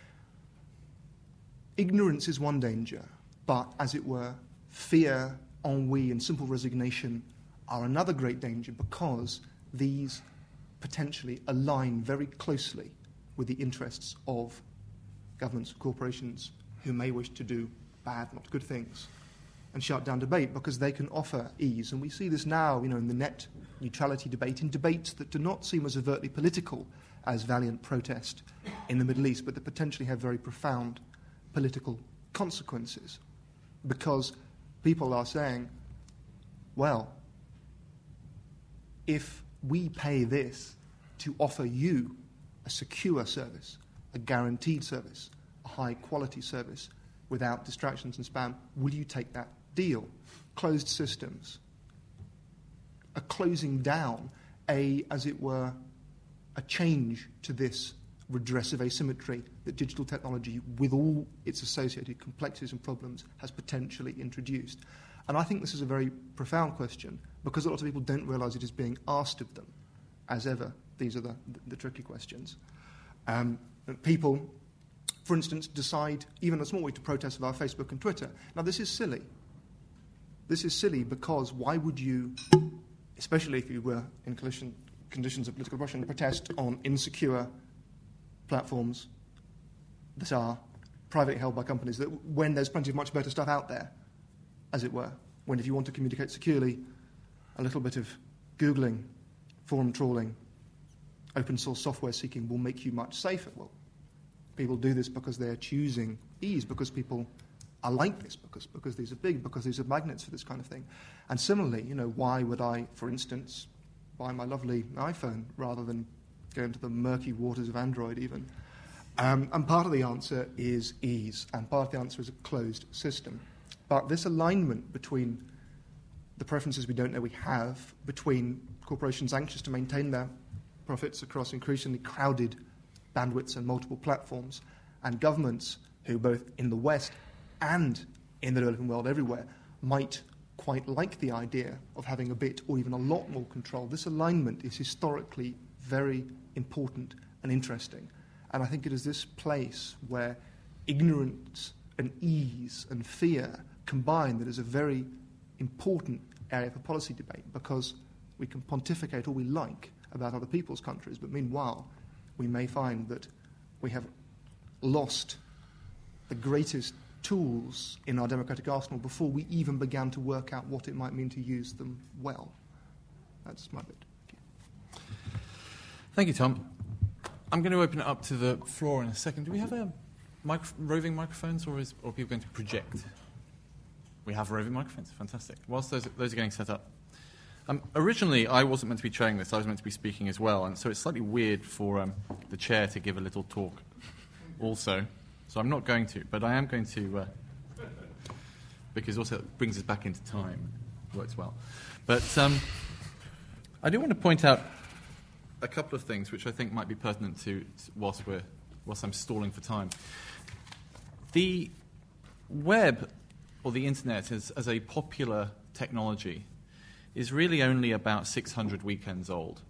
Ignorance is one danger, but, as it were, fear, ennui, and simple resignation are another great danger, because these potentially align very closely with the interests of governments, corporations, who may wish to do bad, not good things, and shut down debate, because they can offer ease. And we see this now, you know, in the net neutrality debate, in debates that do not seem as overtly political as valiant protest in the Middle East, but that potentially have very profound political consequences, because people are saying, well, if we pay this to offer you a secure service, a guaranteed service, a high-quality service, without distractions and spam, will you take that deal? Closed systems, a closing down, a, as it were, a change to this redressive asymmetry that digital technology, with all its associated complexities and problems, has potentially introduced. And I think this is a very profound question, because a lot of people don't realize it is being asked of them. As ever, these are the, the, the tricky questions. Um, people, for instance, decide, even in a small way, to protest via Facebook and Twitter. Now, this is silly. This is silly because why would you, especially if you were in collision, conditions of political oppression, protest on insecure platforms that are privately held by companies, that when there's plenty of much better stuff out there, as it were, when if you want to communicate securely, a little bit of Googling, forum trawling, open source software seeking will make you much safer. Well, people do this because they're choosing ease, because people are like this, because, because these are big, because these are magnets for this kind of thing. And similarly, you know, why would I, for instance, buy my lovely iPhone rather than go into the murky waters of Android even? Um, and part of the answer is ease, and part of the answer is a closed system. But this alignment between the preferences we don't know we have, between corporations anxious to maintain their profits across increasingly crowded bandwidths and multiple platforms, and governments who, both in the West and in the developing world everywhere, might quite like the idea of having a bit or even a lot more control. This alignment is historically very important and interesting. And I think it is this place where ignorance and ease and fear combine that is a very important area for policy debate, because we can pontificate all we like about other people's countries, but meanwhile we may find that we have lost the greatest tools in our democratic arsenal before we even began to work out what it might mean to use them well. That's my bit. Thank you, Thank you, Tom. I'm going to open it up to the floor in a second. Do we have a micro- roving microphones, or, is, or are people going to project? We have roving microphones. Fantastic. Whilst those, those are getting set up. Um, originally, I wasn't meant to be chairing this. I was meant to be speaking as well, and so it's slightly weird for um, the chair to give a little talk also. So I'm not going to, but I am going to, uh, because also it brings us back into time. Works well. But um, I do want to point out a couple of things which I think might be pertinent to whilst we're whilst I'm stalling for time. The web, or the internet, as, as a popular technology, is really only about six hundred weekends old.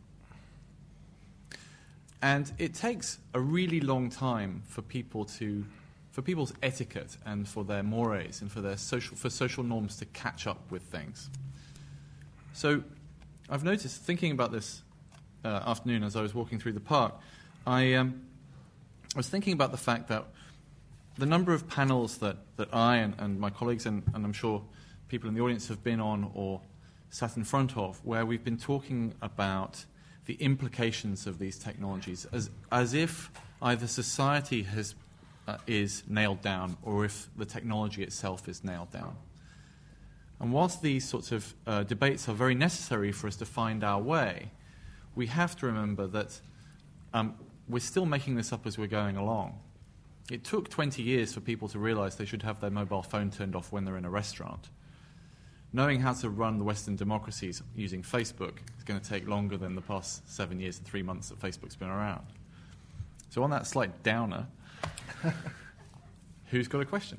And it takes a really long time for people to, for people's etiquette and for their mores and for their social, for social norms to catch up with things. So I've noticed, thinking about this uh, afternoon as I was walking through the park, I, um, I was thinking about the fact that the number of panels that, that I and, and my colleagues, and, and I'm sure people in the audience have been on or sat in front of, where we've been talking about the implications of these technologies as, as if either society has, uh, is nailed down or if the technology itself is nailed down. And whilst these sorts of uh, debates are very necessary for us to find our way, we have to remember that um, we're still making this up as we're going along. It took twenty years for people to realize they should have their mobile phone turned off when they're in a restaurant. knowing how to run the Western democracies using Facebook is going to take longer than the past seven years and three months that Facebook's been around. So on that slight downer, who's got a question?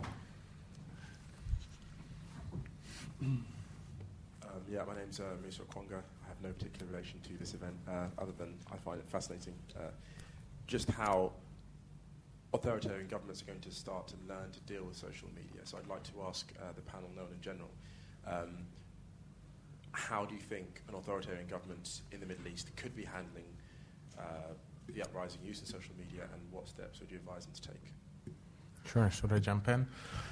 Um, yeah, my name's uh, Musa Okwonga. I have no particular relation to this event, uh, other than I find it fascinating uh, just how authoritarian governments are going to start to learn to deal with social media. So I'd like to ask uh, the panel, known in general, um, how do you think an authoritarian government in the Middle East could be handling uh, the uprising use of social media, and what steps would you advise them to take? Sure, should I jump in?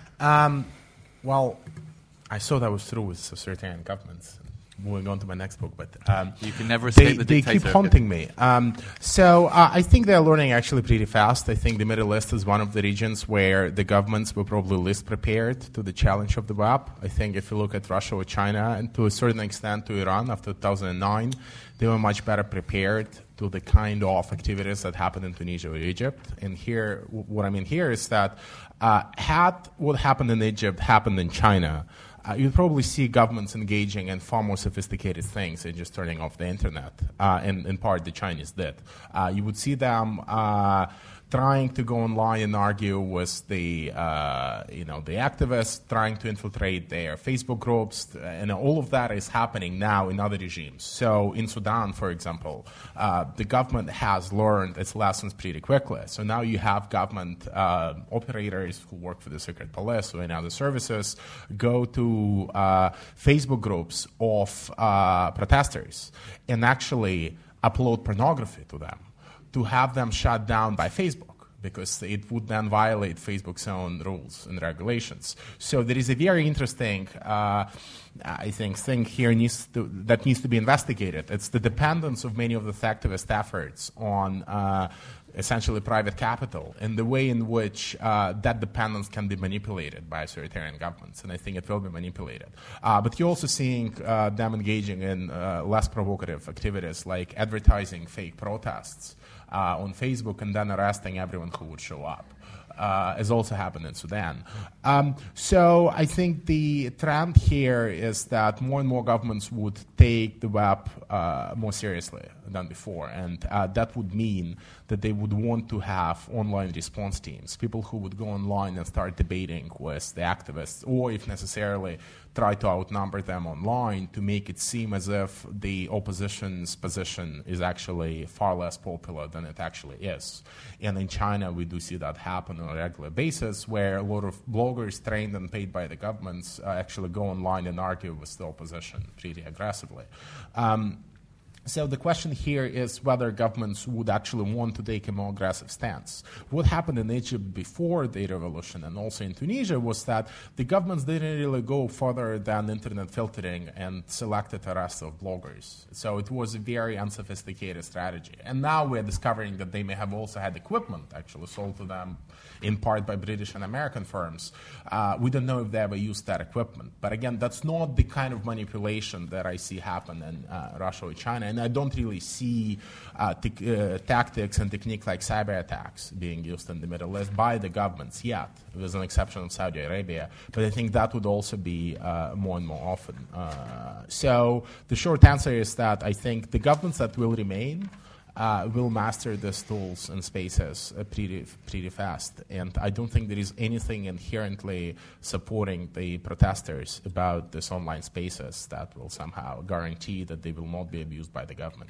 Um, well, I thought I was through with authoritarian governments. Moving on to my next book, but um, you can never they, escape the they dictator. keep haunting me. Um, so uh, I think they're learning actually pretty fast. I think the Middle East is one of the regions where the governments were probably least prepared to the challenge of the web. I think if you look at Russia or China, and to a certain extent to Iran after two thousand nine, they were much better prepared to the kind of activities that happened in Tunisia or Egypt. And here, what I mean here is that uh, had what happened in Egypt happened in China, Uh, you'd probably see governments engaging in far more sophisticated things than just turning off the internet, uh, and in part the Chinese did. Uh, you would see them uh, trying to go online and argue with the, uh, you know, the activists, trying to infiltrate their Facebook groups, and all of that is happening now in other regimes. So in Sudan, for example, uh, the government has learned its lessons pretty quickly. So now you have government uh, operators who work for the secret police or in other services go to uh, Facebook groups of uh, protesters and actually upload pornography to them, to have them shut down by Facebook, because it would then violate Facebook's own rules and regulations. So there is a very interesting, uh, I think, thing here needs to, that needs to be investigated. It's the dependence of many of the activist efforts on uh, essentially private capital, and the way in which uh, that dependence can be manipulated by authoritarian governments, and I think it will be manipulated. Uh, but you're also seeing uh, them engaging in uh, less provocative activities like advertising fake protests uh, on Facebook and then arresting everyone who would show up. Uh, as also happened in Sudan. Um, so I think the trend here is that more and more governments would take the web uh, more seriously than before, and uh, that would mean that they would want to have online response teams, people who would go online and start debating with the activists, or if necessarily try to outnumber them online to make it seem as if the opposition's position is actually far less popular than it actually is. And in China, we do see that happen on a regular basis, where a lot of bloggers trained and paid by the governments uh, actually go online and argue with the opposition pretty aggressively. Um, So the question here is whether governments would actually want to take a more aggressive stance. What happened in Egypt before the revolution and also in Tunisia was that the governments didn't really go further than internet filtering and selected arrests of bloggers. So it was a very unsophisticated strategy. And now we're discovering that they may have also had equipment actually sold to them in part by British and American firms. Uh, we don't know if they ever used that equipment. But again, that's not the kind of manipulation that I see happen in uh, Russia or China. And I don't really see uh, t- uh, tactics and technique like cyber attacks being used in the Middle East by the governments yet, with an exception of Saudi Arabia. But I think that would also be uh, more and more often. Uh, so the short answer is that I think the governments that will remain Uh, will master these tools and spaces uh, pretty pretty fast. And I don't think there is anything inherently supporting the protesters about these online spaces that will somehow guarantee that they will not be abused by the government.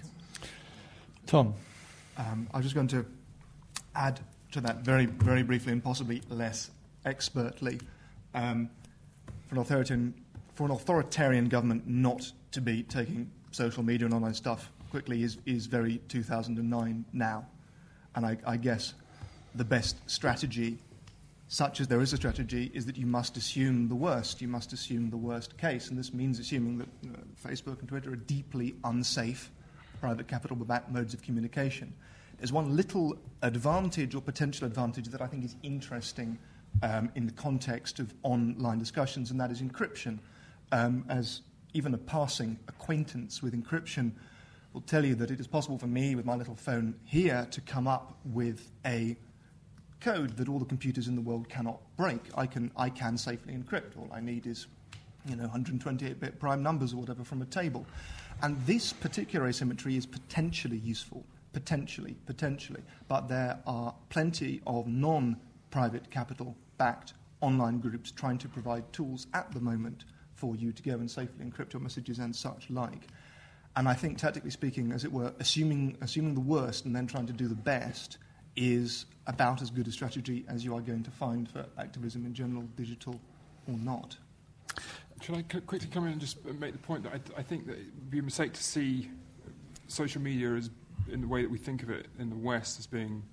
Tom? Um, I was just going to add to that very, very briefly and possibly less expertly. Um, for, an authoritarian, for an authoritarian government not to be taking social media and online stuff quickly is, is very two thousand nine now. And I, I guess the best strategy, such as there is a strategy, is that you must assume the worst. You must assume the worst case. And this means assuming that you know, Facebook and Twitter are deeply unsafe private capital-backed modes of communication. There's one little advantage or potential advantage that I think is interesting um, in the context of online discussions, and that is encryption. Um, as even a passing acquaintance with encryption will tell you that it is possible for me, with my little phone here, to come up with a code that all the computers in the world cannot break. I can, I can safely encrypt. All I need is you know, one hundred twenty-eight bit prime numbers or whatever from a table. And this particular asymmetry is potentially useful, potentially, potentially. But there are plenty of non-private capital-backed online groups trying to provide tools at the moment for you to go and safely encrypt your messages and such like. And I think, tactically speaking, as it were, assuming, assuming the worst and then trying to do the best is about as good a strategy as you are going to find for activism in general, digital or not. Should I c- quickly come in and just make the point that I, th- I think that it would be a mistake to see social media as, in the way that we think of it in the West, as being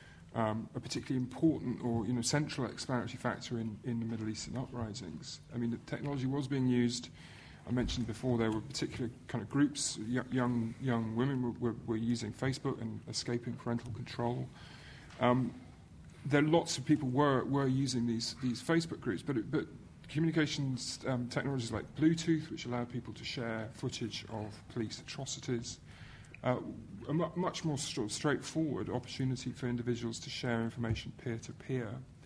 um, a particularly important or, you know, central explanatory factor in, in the Middle Eastern uprisings. I mean, the technology was being used. I mentioned before there were particular kind of groups, y- young young women were, were, were using Facebook and escaping parental control. Um, there lots of people were were using these these Facebook groups, but it, but communications um, technologies like Bluetooth, which allow people to share footage of police atrocities, uh, a mu- much more sort of straightforward opportunity for individuals to share information peer-to-peer,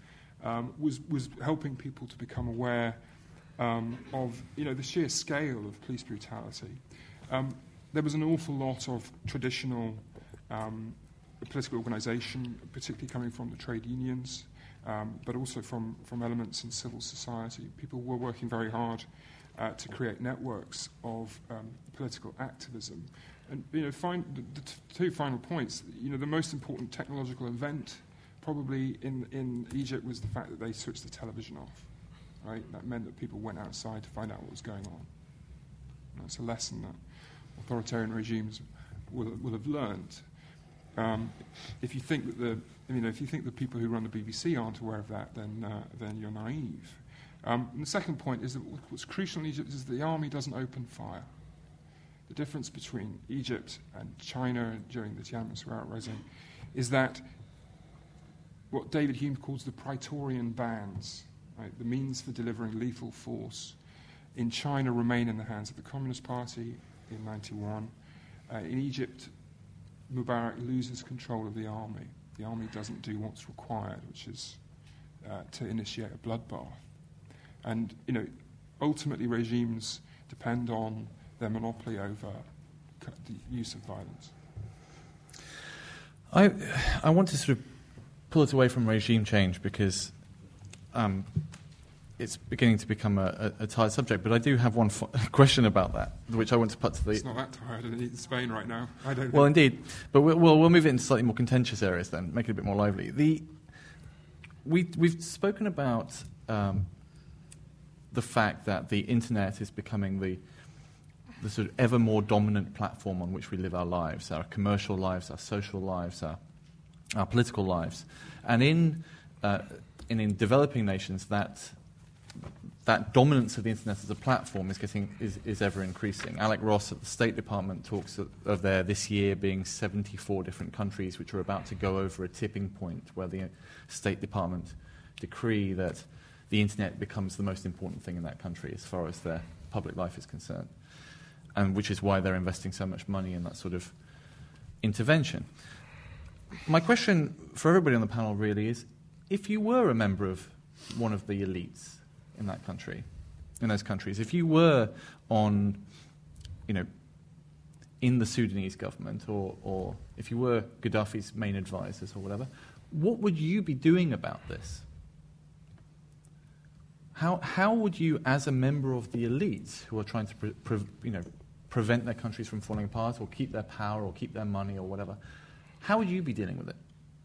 um, was was helping people to become aware um, of, you know, the sheer scale of police brutality. Um, there was an awful lot of traditional um, political organisation, particularly coming from the trade unions, Um, but also from, from elements in civil society. People were working very hard uh, to create networks of um, political activism. And, you know, fin- the, the t- two final points. You know, the most important technological event probably in, in Egypt was the fact that they switched the television off, right? That meant that people went outside to find out what was going on. And that's a lesson that authoritarian regimes will, will have learned. Um, if you think that the I mean, if you think the people who run the B B C aren't aware of that, then uh, then you're naive. Um, and the second point is that what's crucial in Egypt is that the army doesn't open fire. The difference between Egypt and China during the Tiananmen Square uprising is that what David Hume calls the Praetorian bands, right, the means for delivering lethal force, in China remain in the hands of the Communist Party in ninety-one. Uh, in Egypt, Mubarak loses control of the army. The army doesn't do what's required, which is uh, to initiate a bloodbath. And, you know, ultimately regimes depend on their monopoly over c- the use of violence. I I want to sort of pull it away from regime change because um, it's beginning to become a, a, a tired subject. But I do have one f- question about that, which I want to put to the... It's not that tired in Spain right now. I don't Well, know. indeed. But we'll, we'll, we'll move it into slightly more contentious areas then, make it a bit more lively. The, we, we've spoken about um, the fact that the internet is becoming the, the sort of ever more dominant platform on which we live our lives, our commercial lives, our social lives, our, our political lives. And in, uh, in, in developing nations, that... that dominance of the internet as a platform is getting is, is ever increasing. Alec Ross at the State Department talks of, of there this year being seventy-four different countries which are about to go over a tipping point where the State Department decree that the internet becomes the most important thing in that country as far as their public life is concerned, and which is why they're investing so much money in that sort of intervention. My question for everybody on the panel really is, if you were a member of one of the elites in that country, in those countries, if you were on, you know, in the Sudanese government, or, or if you were Gaddafi's main advisors or whatever, what would you be doing about this? How how would you, as a member of the elites who are trying to, pre, pre, you know, prevent their countries from falling apart, or keep their power, or keep their money, or whatever, how would you be dealing with it?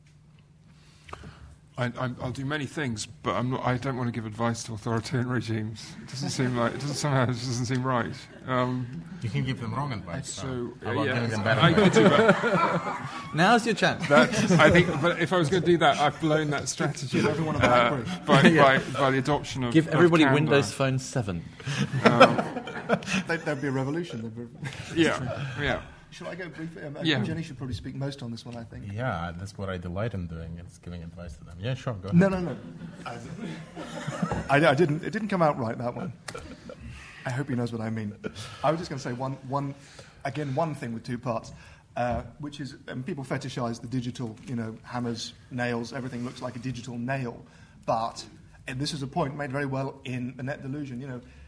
I, I, I'll do many things, but I'm not, I don't want to give advice to authoritarian regimes. It doesn't seem like it doesn't somehow it doesn't seem right. Um, You can give them wrong advice. so How uh, about yeah, giving them better I advice? could do that. Now's your chance. that. I think, but if I was going to do that, I've blown that strategy Give everyone a uh, BlackBerry. by, Yeah. by by the adoption of Give of everybody Canva. Windows Phone seven. There- There'd be a revolution. There'd be- Yeah, yeah. Shall I go briefly? Um, Yeah. Jenny should probably speak most on this one, I think. Yeah, that's what I delight in doing. It's giving advice to them. Yeah, sure, go ahead. No, no, no. I, I, I didn't. It didn't come out right, that one. I hope he knows what I mean. I was just going to say one, one, again, one thing with two parts, uh, which is um, people fetishize the digital, you know, hammers, nails. Everything looks like a digital nail, but and this is a point made very well in The Net Delusion. You know,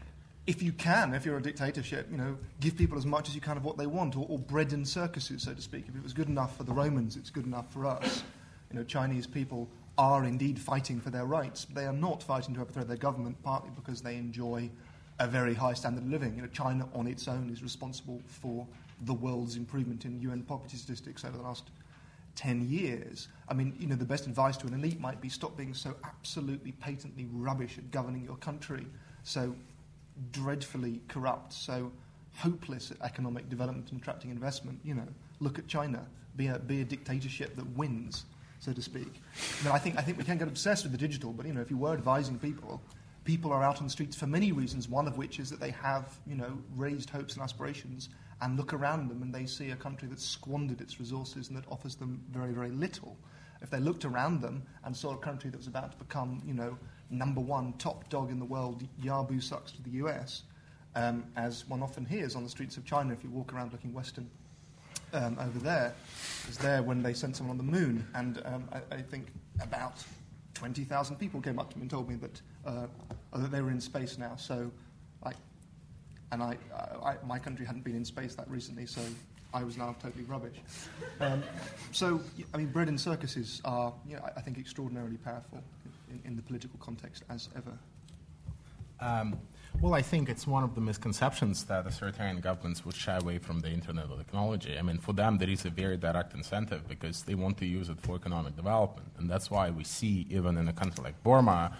if you can, if you're a dictatorship, you know, give people as much as you can of what they want, or, or bread and circuses, so to speak. If it was good enough for the Romans, it's good enough for us. You know, Chinese people are indeed fighting for their rights. They are not fighting to overthrow their government, partly because they enjoy a very high standard of living. You know, China on its own is responsible for the world's improvement in U N poverty statistics over the last ten years. I mean, you know, the best advice to an elite might be stop being so absolutely patently rubbish at governing your country, so dreadfully corrupt, so hopeless at economic development and attracting investment. You know, look at China. Be a, be a dictatorship that wins, so to speak. I mean, I think, I think we can get obsessed with the digital, but, you know, if you were advising people, people are out on the streets for many reasons, one of which is that they have, you know, raised hopes and aspirations and look around them and they see a country that's squandered its resources and that offers them very, very little. If they looked around them and saw a country that was about to become, you know, number one top dog in the world, Yahoo sucks to the U S, um, as one often hears on the streets of China if you walk around looking western um, over there. It was there when they sent someone on the moon, and um, I, I think about twenty thousand people came up to me and told me that uh, that they were in space now. So, like, and I, I, my country hadn't been in space that recently, so I was now totally rubbish. Um, so, I mean, bread and circuses are, you know, I think, extraordinarily powerful in, in the political context as ever. Um, well, I think it's one of the misconceptions that authoritarian governments would shy away from the internet or technology. I mean, for them, there is a very direct incentive because they want to use it for economic development. And that's why we see, even in a country like Burma,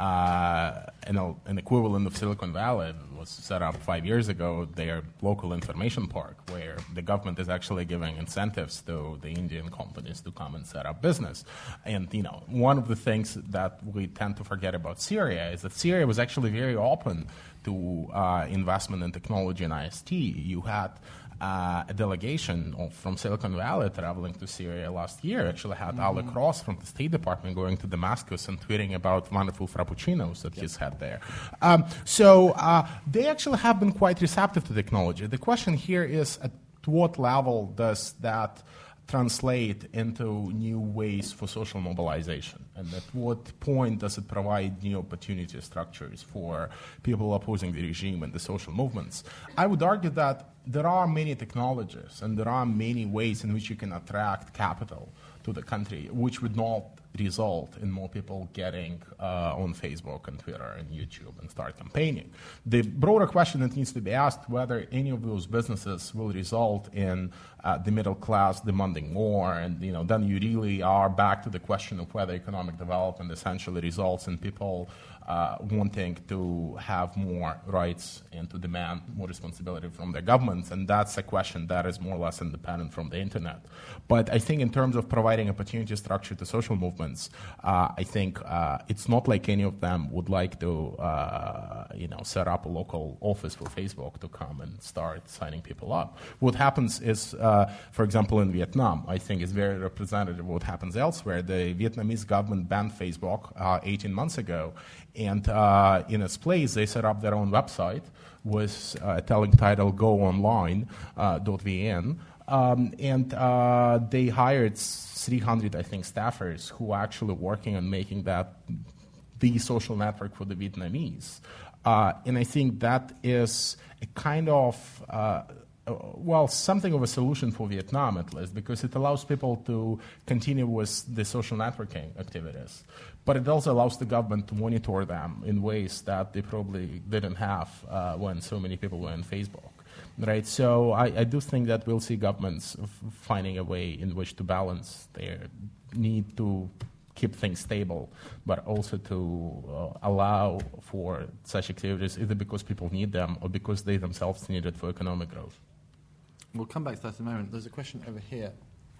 uh, you know, an equivalent of Silicon Valley was set up five years ago, their local information park, where the government is actually giving incentives to the Indian companies to come and set up business. And, you know, one of the things that we tend to forget about Syria is that Syria was actually very open to uh, investment in technology and I S T. You had uh, a delegation of, from Silicon Valley traveling to Syria last year. Actually had mm-hmm. Alec Ross from the State Department going to Damascus and tweeting about wonderful frappuccinos that yep. he's had there. Um, so uh, they actually have been quite receptive to technology. The question here is, at what level does that translate into new ways for social mobilization? And at what point does it provide new opportunity structures for people opposing the regime and the social movements? I would argue that there are many technologies and there are many ways in which you can attract capital to the country, which would not result in more people getting uh, on Facebook and Twitter and YouTube and start campaigning. The broader question that needs to be asked, whether any of those businesses will result in uh, the middle class demanding more, and you know, then you really are back to the question of whether economic development essentially results in people uh, wanting to have more rights and to demand more responsibility from their governments, and that's a question that is more or less independent from the internet. But I think in terms of providing opportunity structure to social movements, uh, I think uh, it's not like any of them would like to, uh, you know, set up a local office for Facebook to come and start signing people up. What happens is, uh, for example, in Vietnam, I think is very representative of what happens elsewhere. The Vietnamese government banned Facebook uh, eighteen months ago, and uh, in its place, they set up their own website with a telling title go online dot v n. Um, and uh, they hired three hundred, I think, staffers who are actually working on making that the social network for the Vietnamese. Uh, and I think that is a kind of, uh, well, something of a solution for Vietnam, at least, because it allows people to continue with the social networking activities. But it also allows the government to monitor them in ways that they probably didn't have uh, when so many people were on Facebook. Right, so I, I do think that we'll see governments f- finding a way in which to balance their need to keep things stable, but also to uh, allow for such activities either because people need them or because they themselves need it for economic growth. We'll come back to that in a moment. There's a question over here.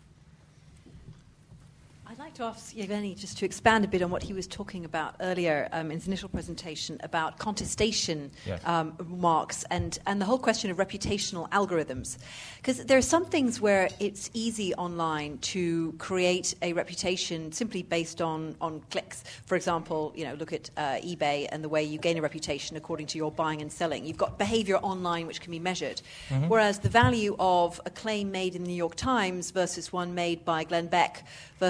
I'd like to ask Yevgeny just to expand a bit on what he was talking about earlier um, in his initial presentation about contestation yes. um, remarks and, and the whole question of reputational algorithms. Because there are some things where it's easy online to create a reputation simply based on, on clicks. For example, you know, look at uh, eBay and the way you gain a reputation according to your buying and selling. You've got behavior online which can be measured. Mm-hmm. Whereas the value of a claim made in the New York Times versus one made by Glenn Beck versus one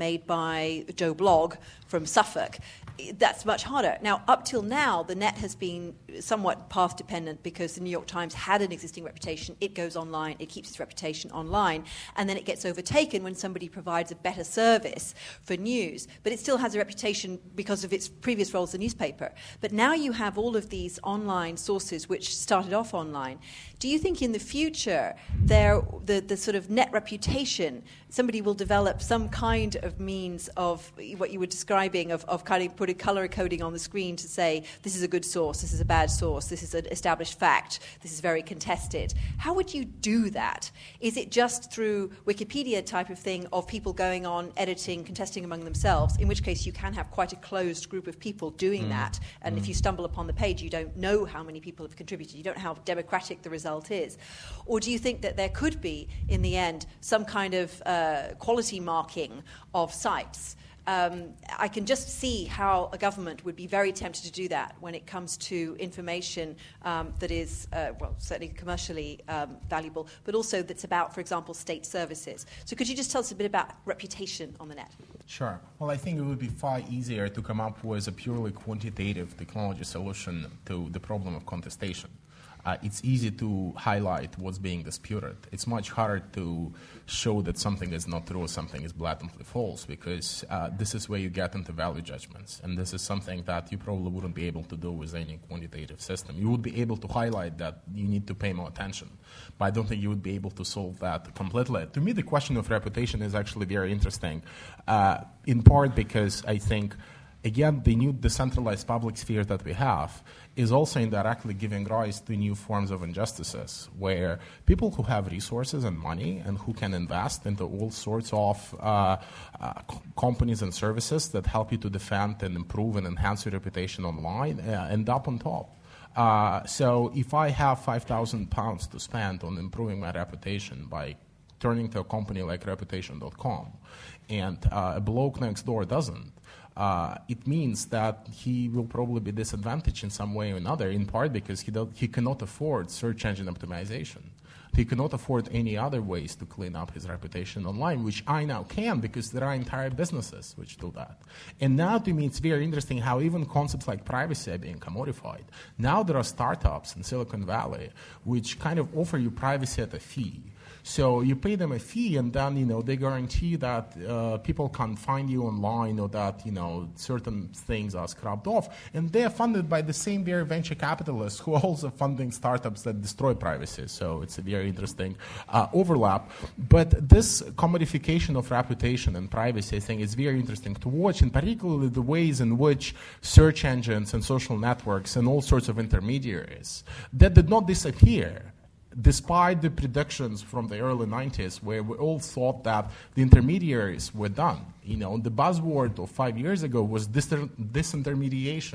made by Joe Blogg from Suffolk. That's much harder. Now, up till now, the net has been somewhat path-dependent because the New York Times had an existing reputation. It goes online. It keeps its reputation online. And then it gets overtaken when somebody provides a better service for news. But it still has a reputation because of its previous role as a newspaper. But now you have all of these online sources which started off online. Do you think in the future there, the, the sort of net reputation, somebody will develop some kind of means of what you were describing, of, of kind of putting color coding on the screen to say, this is a good source, this is a bad source, this is an established fact, this is very contested. How would you do that? Is it just through Wikipedia type of thing of people going on, editing, contesting among themselves, in which case you can have quite a closed group of people doing mm. that, and mm. if you stumble upon the page, you don't know how many people have contributed, you don't know how democratic the result is? Or do you think that there could be, in the end, some kind of uh, quality marking of sites? Um, I can just see how a government would be very tempted to do that when it comes to information um, that is, uh, well, certainly commercially um, valuable, but also that's about, for example, state services. So could you just tell us a bit about reputation on the net? Sure. Well, I think it would be far easier to come up with a purely quantitative technology solution to the problem of contestation. Uh, it's easy to highlight what's being disputed. It's much harder to show that something is not true or something is blatantly false, because uh, this is where you get into value judgments. And this is something that you probably wouldn't be able to do with any quantitative system. You would be able to highlight that you need to pay more attention, but I don't think you would be able to solve that completely. To me, the question of reputation is actually very interesting, uh, in part because I think, again, the new decentralized public sphere that we have is also indirectly giving rise to new forms of injustices, where people who have resources and money and who can invest into all sorts of uh, uh, companies and services that help you to defend and improve and enhance your reputation online uh, end up on top. Uh, so if I have five thousand pounds to spend on improving my reputation by turning to a company like reputation dot com, and uh, a bloke next door doesn't, Uh, it means that he will probably be disadvantaged in some way or another, in part because he, don't, he cannot afford search engine optimization. He cannot afford any other ways to clean up his reputation online, which I now can because there are entire businesses which do that. And now to me it's very interesting how even concepts like privacy are being commodified. Now there are startups in Silicon Valley which kind of offer you privacy at a fee. So you pay them a fee, and then, you know, they guarantee that uh, people can't find you online, or that, you know, certain things are scrubbed off. And they're funded by the same very venture capitalists who are also funding startups that destroy privacy. So it's a very interesting uh, overlap. But this commodification of reputation and privacy, I think, is very interesting to watch, and particularly the ways in which search engines and social networks and all sorts of intermediaries that did not disappear, despite the predictions from the early nineties, where we all thought that the intermediaries were done. You know, the buzzword of five years ago was dis- disintermediation.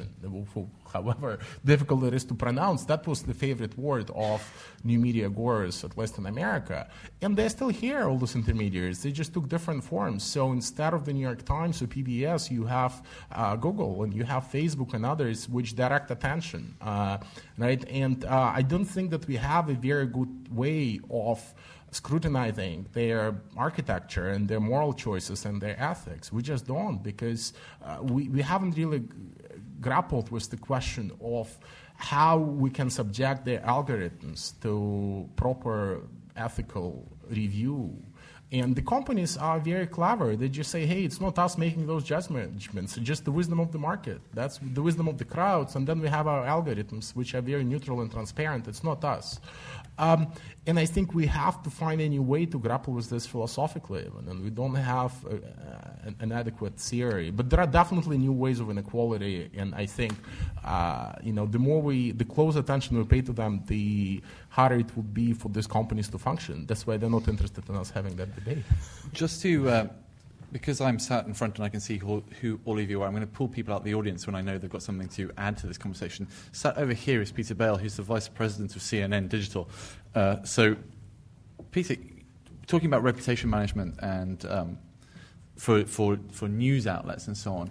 However difficult it is to pronounce, that was the favorite word of new media gurus, at least in America. And they're still here, all those intermediaries. They just took different forms. So instead of the New York Times or P B S, you have uh, Google, and you have Facebook and others which direct attention, uh, right? And uh, I don't think that we have a very good way of scrutinizing their architecture and their moral choices and their ethics. We just don't, because uh, we, we haven't really g- grappled with the question of how we can subject their algorithms to proper ethical review. And the companies are very clever. They just say, hey, it's not us making those judgments, it's just the wisdom of the market. That's the wisdom of the crowds. And then we have our algorithms, which are very neutral and transparent. It's not us. Um, and I think we have to find a new way to grapple with this philosophically, even, and we don't have a, uh, an, an adequate theory. But there are definitely new ways of inequality, and I think, uh, you know, the more we, the closer attention we pay to them, the harder it would be for these companies to function. That's why they're not interested in us having that debate. Just to, uh, because I'm sat in front and I can see who, who all of you are, I'm going to pull people out of the audience when I know they've got something to add to this conversation. Sat over here is Peter Bale, who's the Vice President of C N N Digital. Uh, so, Peter, talking about reputation management and um, for, for, for news outlets and so on,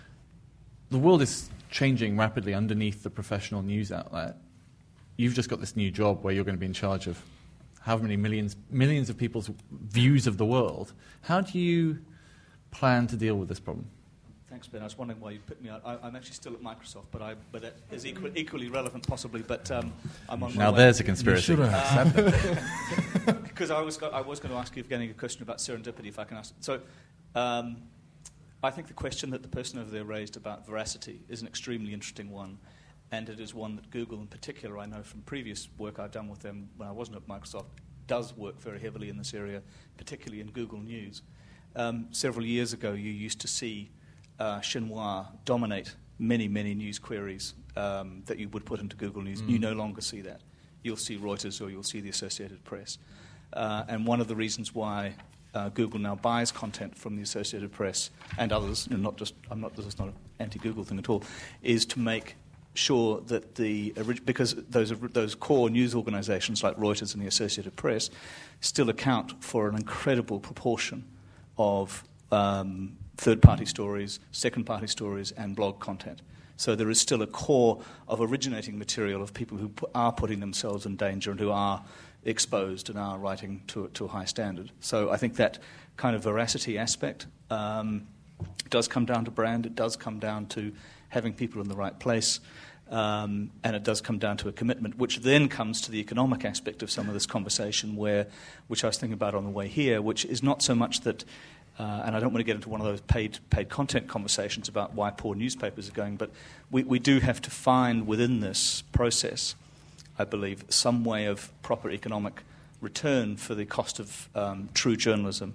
the world is changing rapidly underneath the professional news outlet. You've just got this new job where you're going to be in charge of how many millions, millions of people's views of the world. How do you plan to deal with this problem? Thanks, Ben. I was wondering why you put me out. I, I'm actually still at Microsoft, but I but that is equal, equally relevant, possibly. But um, I'm on my Now way. there's a conspiracy. Because I was go- I was going to ask you, Evgeny, a question about serendipity, if I can ask. So, um, I think the question that the person over there raised about veracity is an extremely interesting one, and it is one that Google, in particular, I know from previous work I've done with them when I wasn't at Microsoft, does work very heavily in this area, particularly in Google News. Um, several years ago, you used to see Uh, Xinhua dominate many, many news queries um, that you would put into Google News. Mm. You no longer see that. You'll see Reuters or you'll see the Associated Press. Uh, and one of the reasons why uh, Google now buys content from the Associated Press and others, and not just, I'm not, this is not an anti-Google thing at all, is to make sure that the, because those, those core news organizations like Reuters and the Associated Press still account for an incredible proportion of um, third-party stories, second-party stories, and blog content. So there is still a core of originating material of people who pu- are putting themselves in danger and who are exposed and are writing to, to a high standard. So I think that kind of veracity aspect um, does come down to brand. It does come down to having people in the right place. Um, and it does come down to a commitment, which then comes to the economic aspect of some of this conversation, where, which I was thinking about on the way here, which is not so much that Uh, and I don't want to get into one of those paid paid content conversations about why poor newspapers are going, but we, we do have to find within this process, I believe, some way of proper economic return for the cost of um, true journalism.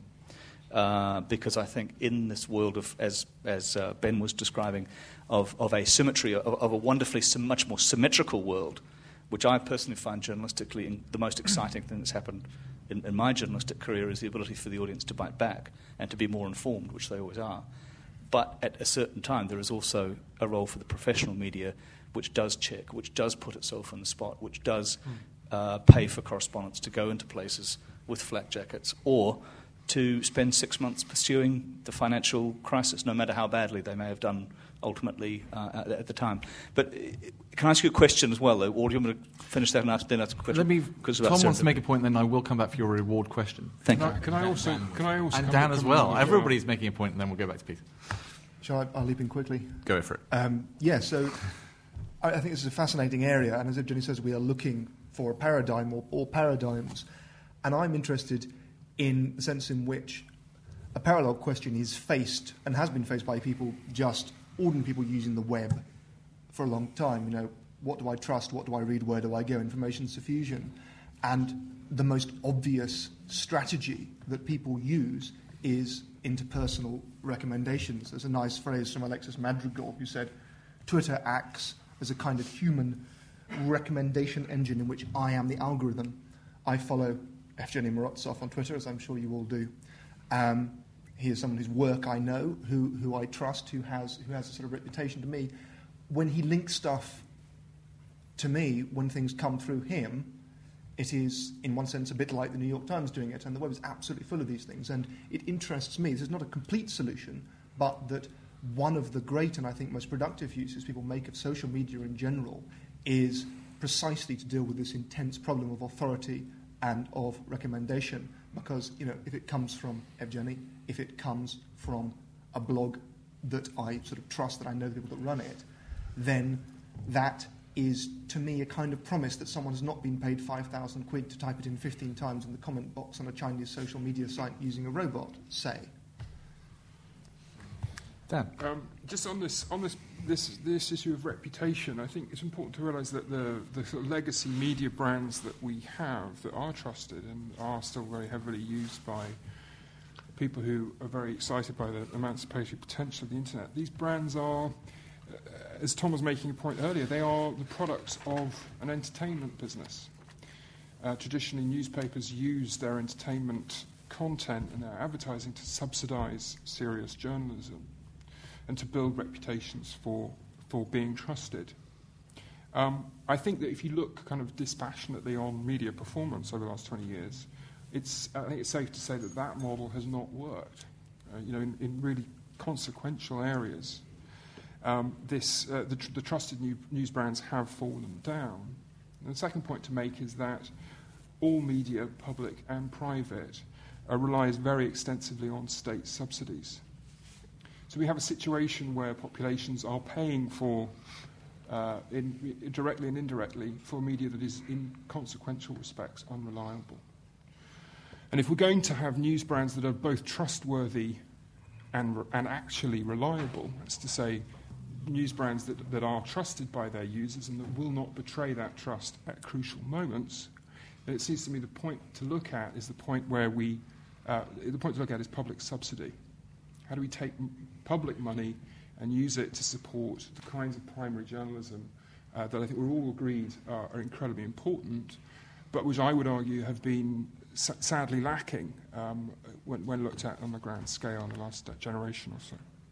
Uh, because I think in this world of, as as uh, Ben was describing, of, of a symmetry, of, of a wonderfully sim- much more symmetrical world, which I personally find journalistically in the most exciting thing that's happened in, in my journalistic career, is the ability for the audience to bite back and to be more informed, which they always are. But at a certain time, there is also a role for the professional media, which does check, which does put itself on the spot, which does uh, pay for correspondents to go into places with flak jackets, or to spend six months pursuing the financial crisis, no matter how badly they may have done ultimately uh, at, at the time. But uh, can I ask you a question as well, though? Or do you want me to finish that and ask, then ask a question? Let me. Tom wants to make a point, then I will come back for your reward question. Thank can you. I, can I also? Can I also? And come Dan come as well. in Everybody's making a point, and then we'll go back to Peter. Shall I? I'll leap in quickly. Go for it. Um, yeah. So I, I think this is a fascinating area, and as Evgeny says, we are looking for a paradigm or, or paradigms, and I'm interested in the sense in which a parallel question is faced and has been faced by people, just ordinary people using the web for a long time. You know, what do I trust? What do I read? Where do I go? Information suffusion. And the most obvious strategy that people use is interpersonal recommendations. There's a nice phrase from Alexis Madrigal, who said, Twitter acts as a kind of human recommendation engine in which I am the algorithm. I follow Evgeny Morozov on Twitter, as I'm sure you all do. Um, he is someone whose work I know, who, who I trust, who has, who has a sort of reputation to me. When he links stuff to me, when things come through him, it is, in one sense, a bit like the New York Times doing it, and the web is absolutely full of these things. And it interests me. This is not a complete solution, but that one of the great and I think most productive uses people make of social media in general is precisely to deal with this intense problem of authority and of recommendation. Because, you know, if it comes from Evgeny, if it comes from a blog that I sort of trust, that I know the people that run it, then that is, to me, a kind of promise that someone has not been paid five thousand quid to type it in fifteen times in the comment box on a Chinese social media site using a robot, say. Dan? Um, just on this, on this, this, this issue of reputation, I think it's important to realise that the, the sort of legacy media brands that we have that are trusted and are still very heavily used by people who are very excited by the emancipatory potential of the internet. These brands are, uh, as Tom was making a point earlier, they are the products of an entertainment business. Uh, traditionally, newspapers use their entertainment content and their advertising to subsidise serious journalism and to build reputations for, for being trusted. Um, I think that if you look kind of dispassionately on media performance over the last twenty years, it's, I think it's safe to say that that model has not worked. Uh, you know, in, in really consequential areas, um, this, uh, the, tr- the trusted new, news brands have fallen down. And the second point to make is that all media, public and private, uh, relies very extensively on state subsidies. So we have a situation where populations are paying for, uh, in, directly and indirectly, for media that is in consequential respects unreliable. And if we're going to have news brands that are both trustworthy and, re- and actually reliable, that's to say, news brands that, that are trusted by their users and that will not betray that trust at crucial moments, then it seems to me the point to look at is the point where we, uh, the point to look at is public subsidy. How do we take m- public money and use it to support the kinds of primary journalism uh, that I think we're all agreed are, are incredibly important, but which I would argue have been s- sadly lacking um, when, when looked at on the grand scale in the last uh, generation or so.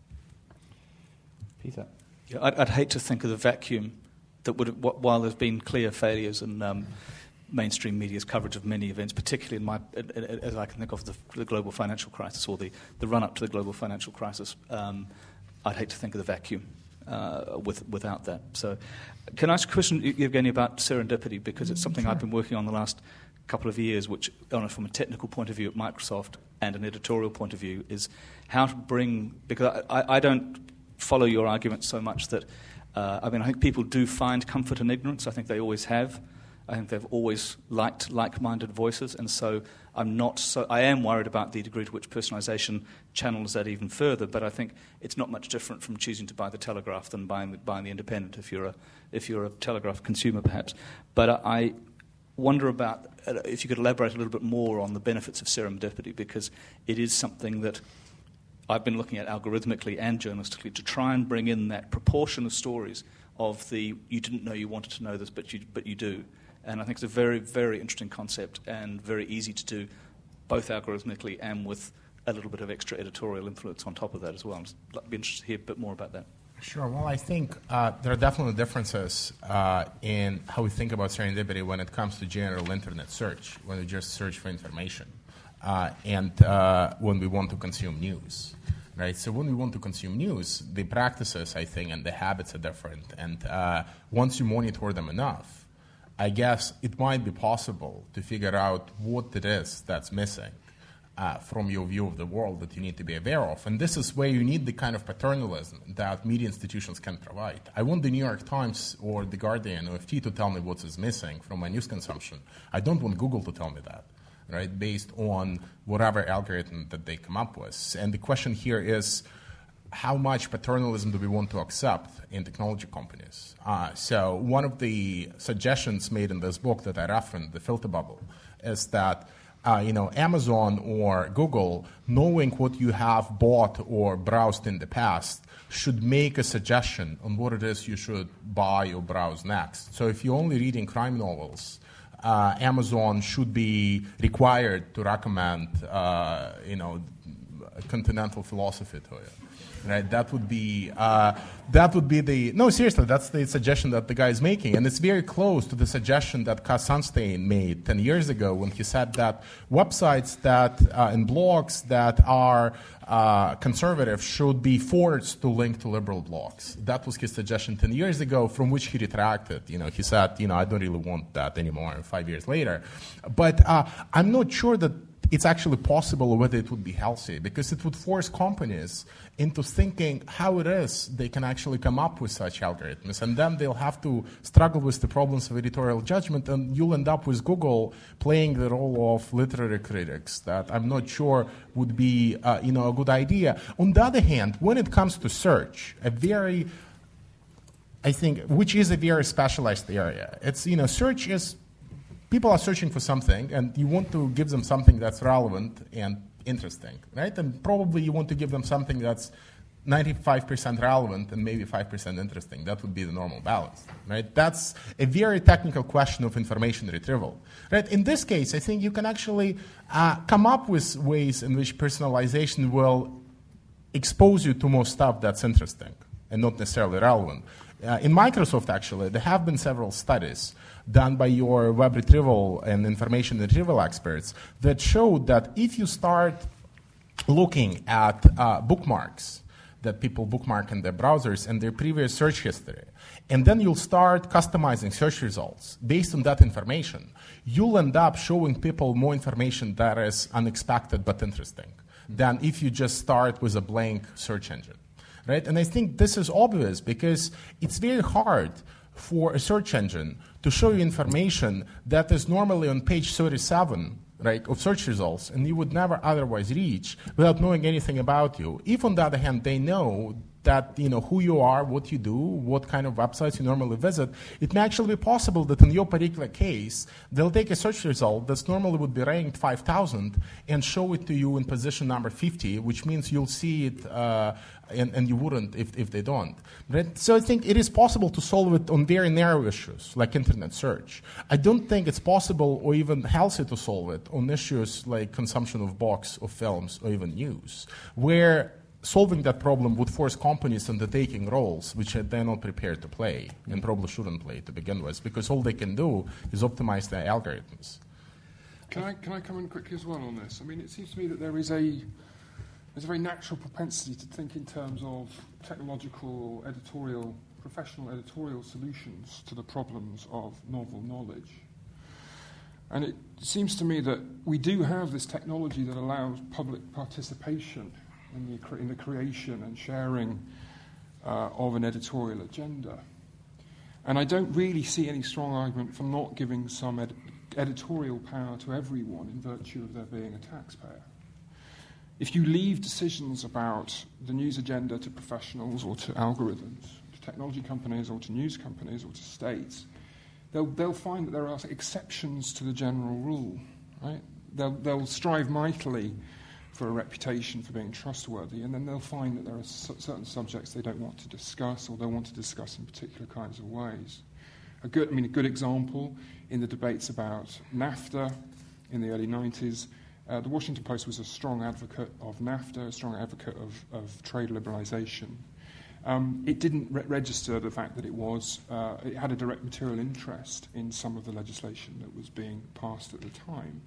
Peter? Yeah, I'd, I'd hate to think of the vacuum that would, have, while there's been clear failures in um, mainstream media's coverage of many events, particularly in my, as I can think of the, the global financial crisis or the, the run-up to the global financial crisis, um, I'd hate to think of the vacuum uh, with, without that. So can I ask a question, Evgeny, about serendipity, because it's something Sure. I've been working on the last couple of years, which, from a technical point of view at Microsoft and an editorial point of view, is how to bring, because I, I, I don't follow your argument so much that, uh, I mean, I think people do find comfort in ignorance. I think they always have. I think they've always liked like-minded voices, and so I'm not so. I am worried about the degree to which personalisation channels that even further. But I think it's not much different from choosing to buy the Telegraph than buying the, buying the Independent if you're a if you're a Telegraph consumer, perhaps. But uh, I wonder about uh, if you could elaborate a little bit more on the benefits of serendipity, because it is something that I've been looking at algorithmically and journalistically to try and bring in that proportion of stories of the you didn't know you wanted to know this, but you but you do. And I think it's a very, very interesting concept and very easy to do, both algorithmically and with a little bit of extra editorial influence on top of that as well. I'd be interested to hear a bit more about that. Sure. Well, I think uh, there are definitely differences uh, in how we think about serendipity when it comes to general internet search, when we just search for information, uh, and uh, when we want to consume news. Right. So when we want to consume news, the practices, I think, and the habits are different. And uh, once you monitor them enough, I guess it might be possible to figure out what it is that's missing uh, from your view of the world that you need to be aware of. And this is where you need the kind of paternalism that media institutions can provide. I want the New York Times or The Guardian or F T to tell me what is missing from my news consumption. I don't want Google to tell me that, right, based on whatever algorithm that they come up with. And the question here is, how much paternalism do we want to accept in technology companies? Uh, so one of the suggestions made in this book that I referenced, The Filter Bubble, is that uh, you know, Amazon or Google, knowing what you have bought or browsed in the past, should make a suggestion on what it is you should buy or browse next. So if you're only reading crime novels, uh, Amazon should be required to recommend uh, you know, continental philosophy to you. Right, that would be uh, that would be the no seriously. That's the suggestion that the guy is making, and it's very close to the suggestion that Cass Sunstein made ten years ago when he said that websites that uh, and blogs that are uh, conservative should be forced to link to liberal blogs. That was his suggestion ten years ago, from which he retracted. You know, he said, you know, I don't really want that anymore. Five years later, but uh, I'm not sure that it's actually possible or whether it would be healthy, because it would force companies into thinking how it is they can actually come up with such algorithms, and then they'll have to struggle with the problems of editorial judgment, and you'll end up with Google playing the role of literary critics that I'm not sure would be uh, you know, a good idea. On the other hand, when it comes to search, a very, I think, which is a very specialized area, it's, you know, search is, people are searching for something, and you want to give them something that's relevant and interesting, right? And probably you want to give them something that's ninety-five percent relevant and maybe five percent interesting. That would be the normal balance, right? That's a very technical question of information retrieval, right? In this case, I think you can actually uh, come up with ways in which personalization will expose you to more stuff that's interesting and not necessarily relevant. Uh, in Microsoft, actually, there have been several studies done by your web retrieval and information retrieval experts that showed that if you start looking at uh, bookmarks that people bookmark in their browsers and their previous search history, and then you'll start customizing search results based on that information, you'll end up showing people more information that is unexpected but interesting. than if you just start with a blank search engine, right? And I think this is obvious because it's very hard for a search engine to show you information that is normally on page thirty-seven, right, of search results, and you would never otherwise reach without knowing anything about you. If, on the other hand, they know that, you know, who you are, what you do, what kind of websites you normally visit, it may actually be possible that in your particular case, they'll take a search result that's normally would be ranked five thousand and show it to you in position number fifty, which means you'll see it uh, and, and you wouldn't if, if they don't. Right? So I think it is possible to solve it on very narrow issues like internet search. I don't think it's possible or even healthy to solve it on issues like consumption of books, of films, or even news, where solving that problem would force companies into taking roles which they're not prepared to play and probably shouldn't play to begin with, because all they can do is optimize their algorithms. Can I, can I come in quickly as well on this? I mean, it seems to me that there is a, there's a very natural propensity to think in terms of technological, editorial, professional editorial solutions to the problems of novel knowledge. And it seems to me that we do have this technology that allows public participation in the, cre- in the creation and sharing uh, of an editorial agenda. And I don't really see any strong argument for not giving some ed- editorial power to everyone in virtue of there being a taxpayer. If you leave decisions about the news agenda to professionals or to algorithms, to technology companies or to news companies or to states, they'll, they'll find that there are exceptions to the general rule, right? They'll, they'll strive mightily for a reputation for being trustworthy, and then they'll find that there are su- certain subjects they don't want to discuss, or they want to discuss in particular kinds of ways. A good, I mean, a good example in the debates about NAFTA in the early nineties, uh, the Washington Post was a strong advocate of NAFTA, a strong advocate of, of trade liberalization. Um, it didn't re- register the fact that it was, uh, it had a direct material interest in some of the legislation that was being passed at the time.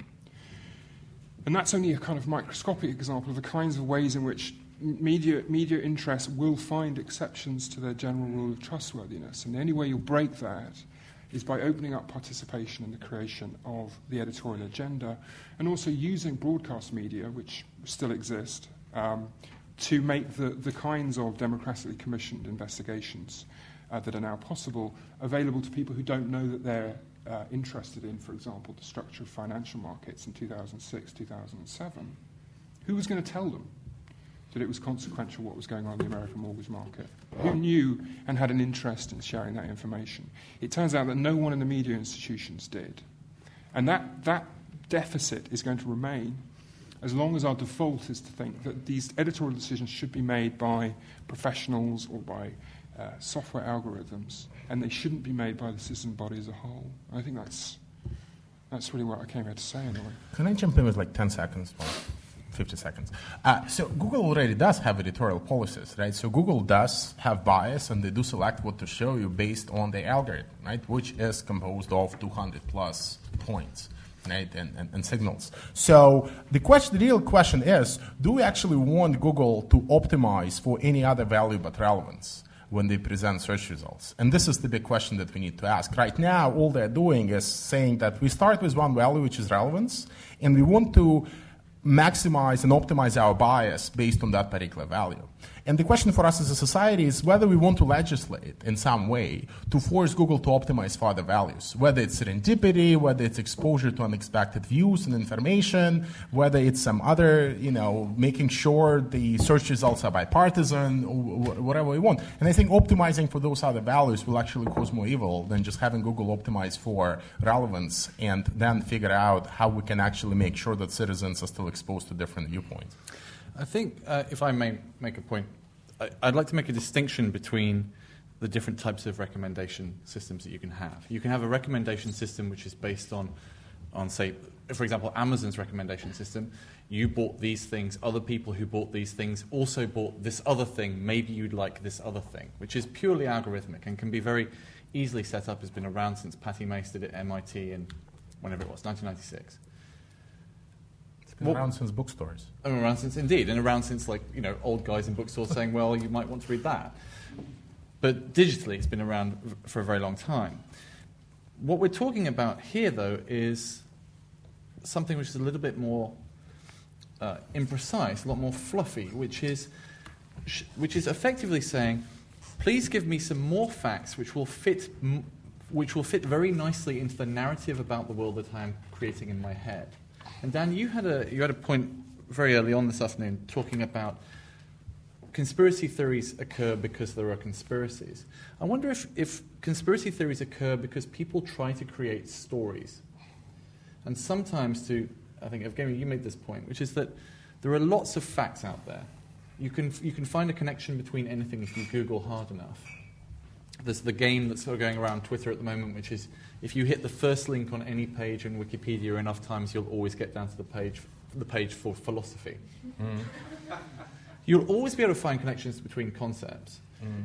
And that's only a kind of microscopic example of the kinds of ways in which media, media interests will find exceptions to their general rule of trustworthiness. And the only way you'll break that is by opening up participation in the creation of the editorial agenda, and also using broadcast media, which still exist, um, to make the, the kinds of democratically commissioned investigations uh, that are now possible available to people who don't know that they're Uh, interested in, for example, the structure of financial markets in two thousand six, two thousand seven. Who was going to tell them that it was consequential what was going on in the American mortgage market? Who knew and had an interest in sharing that information? It turns out that no one in the media institutions did. And that, that deficit is going to remain as long as our default is to think that these editorial decisions should be made by professionals or by Uh, software algorithms, and they shouldn't be made by the citizen body as a whole. I think that's that's really what I came here to say anyway. Can I jump in with like ten seconds or fifty seconds? Uh, so Google already does have editorial policies, right? So Google does have bias, and they do select what to show you based on the algorithm, right, which is composed of two hundred plus points. Right, and, and, and signals. So the question, the real question is, do we actually want Google to optimize for any other value but relevance when they present search results? And this is the big question that we need to ask. Right now, all they're doing is saying that we start with one value, which is relevance, and we want to maximize and optimize our bias based on that particular value. And the question for us as a society is whether we want to legislate in some way to force Google to optimize for other values, whether it's serendipity, whether it's exposure to unexpected views and information, whether it's some other, you know, making sure the search results are bipartisan, or whatever we want. And I think optimizing for those other values will actually cause more evil than just having Google optimize for relevance and then figure out how we can actually make sure that citizens are still exposed to different viewpoints. I think, uh, if I may make a point, I, I'd like to make a distinction between the different types of recommendation systems that you can have. You can have a recommendation system which is based on, on say, for example, Amazon's recommendation system. You bought these things, other people who bought these things also bought this other thing, maybe you'd like this other thing, which is purely algorithmic and can be very easily set up, has been around since Patty Mace did it at M I T in whenever it was, nineteen ninety-six. Been around since bookstores. And around since, indeed, and around since, like, you know, old guys in bookstores saying, well, you might want to read that. But digitally, it's been around for a very long time. What we're talking about here, though, is something which is a little bit more uh, imprecise, a lot more fluffy, which is sh- which is effectively saying, please give me some more facts which will fit m- which will fit very nicely into the narrative about the world that I'm creating in my head. And Dan, you had a you had a point very early on this afternoon talking about conspiracy theories occur because there are conspiracies. I wonder if, if conspiracy theories occur because people try to create stories. And sometimes to, I think, Evgeny, you made this point, which is that there are lots of facts out there. You can, you can find a connection between anything if you Google hard enough. There's the game that's sort of going around Twitter at the moment, which is if you hit the first link on any page in Wikipedia enough times, you'll always get down to the page, the page for philosophy. Mm. You'll always be able to find connections between concepts. Mm.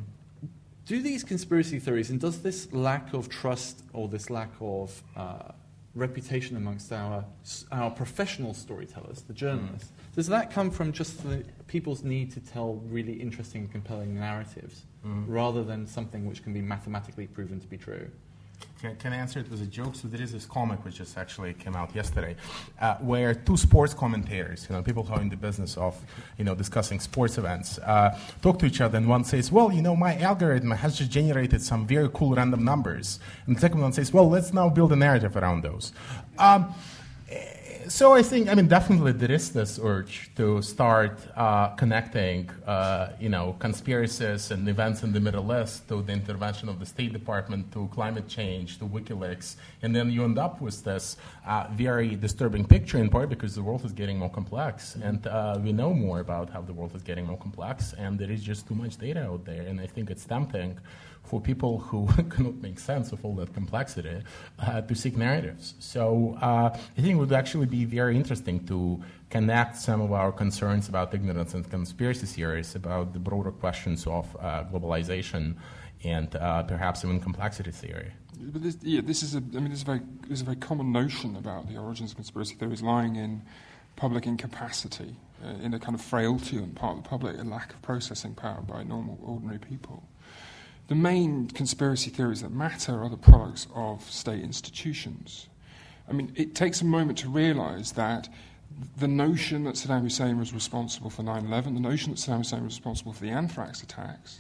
Do these conspiracy theories, and does this lack of trust or this lack of uh, reputation amongst our our professional storytellers, the journalists, mm. does that come from just the people's need to tell really interesting and compelling narratives mm. rather than something which can be mathematically proven to be true? Can, can I answer it with a joke? So there is this comic which just actually came out yesterday, uh, where two sports commentators, you know, people who are in the business of, you know, discussing sports events, uh, talk to each other, and one says, well, you know, my algorithm has just generated some very cool random numbers. And the second one says, well, let's now build a narrative around those. Um, So I think, I mean, definitely there is this urge to start uh, connecting, uh, you know, conspiracies and events in the Middle East to the intervention of the State Department, to climate change, to WikiLeaks, and then you end up with this uh, very disturbing picture, in part because the world is getting more complex, and uh, we know more about how the world is getting more complex, and there is just too much data out there, and I think it's tempting for people who cannot make sense of all that complexity uh, to seek narratives. So uh, I think it would actually be very interesting to connect some of our concerns about ignorance and conspiracy theories, about the broader questions of uh, globalization and uh, perhaps even complexity theory. But this, yeah, this is a. I mean, this is a very, this is a very common notion about the origins of conspiracy theories lying in public incapacity, uh, in a kind of frailty on part of the public, a lack of processing power by normal, ordinary people. The main conspiracy theories that matter are the products of state institutions. I mean, it takes a moment to realize that the notion that Saddam Hussein was responsible for nine eleven, the notion that Saddam Hussein was responsible for the anthrax attacks,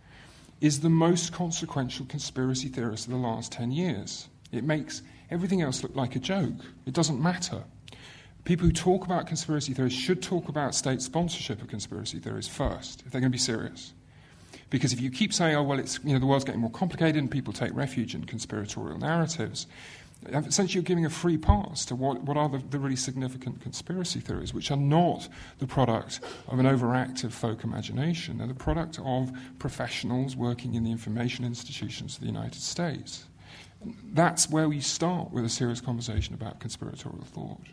is the most consequential conspiracy theorist of the last ten years. It makes everything else look like a joke. It doesn't matter. People who talk about conspiracy theories should talk about state sponsorship of conspiracy theories first, if they're going to be serious. Because if you keep saying, oh, well, it's, you know, the world's getting more complicated and people take refuge in conspiratorial narratives, essentially you're giving a free pass to what, what are the, the really significant conspiracy theories, which are not the product of an overactive folk imagination. They're the product of professionals working in the information institutions of the United States. And that's where we start with a serious conversation about conspiratorial thought.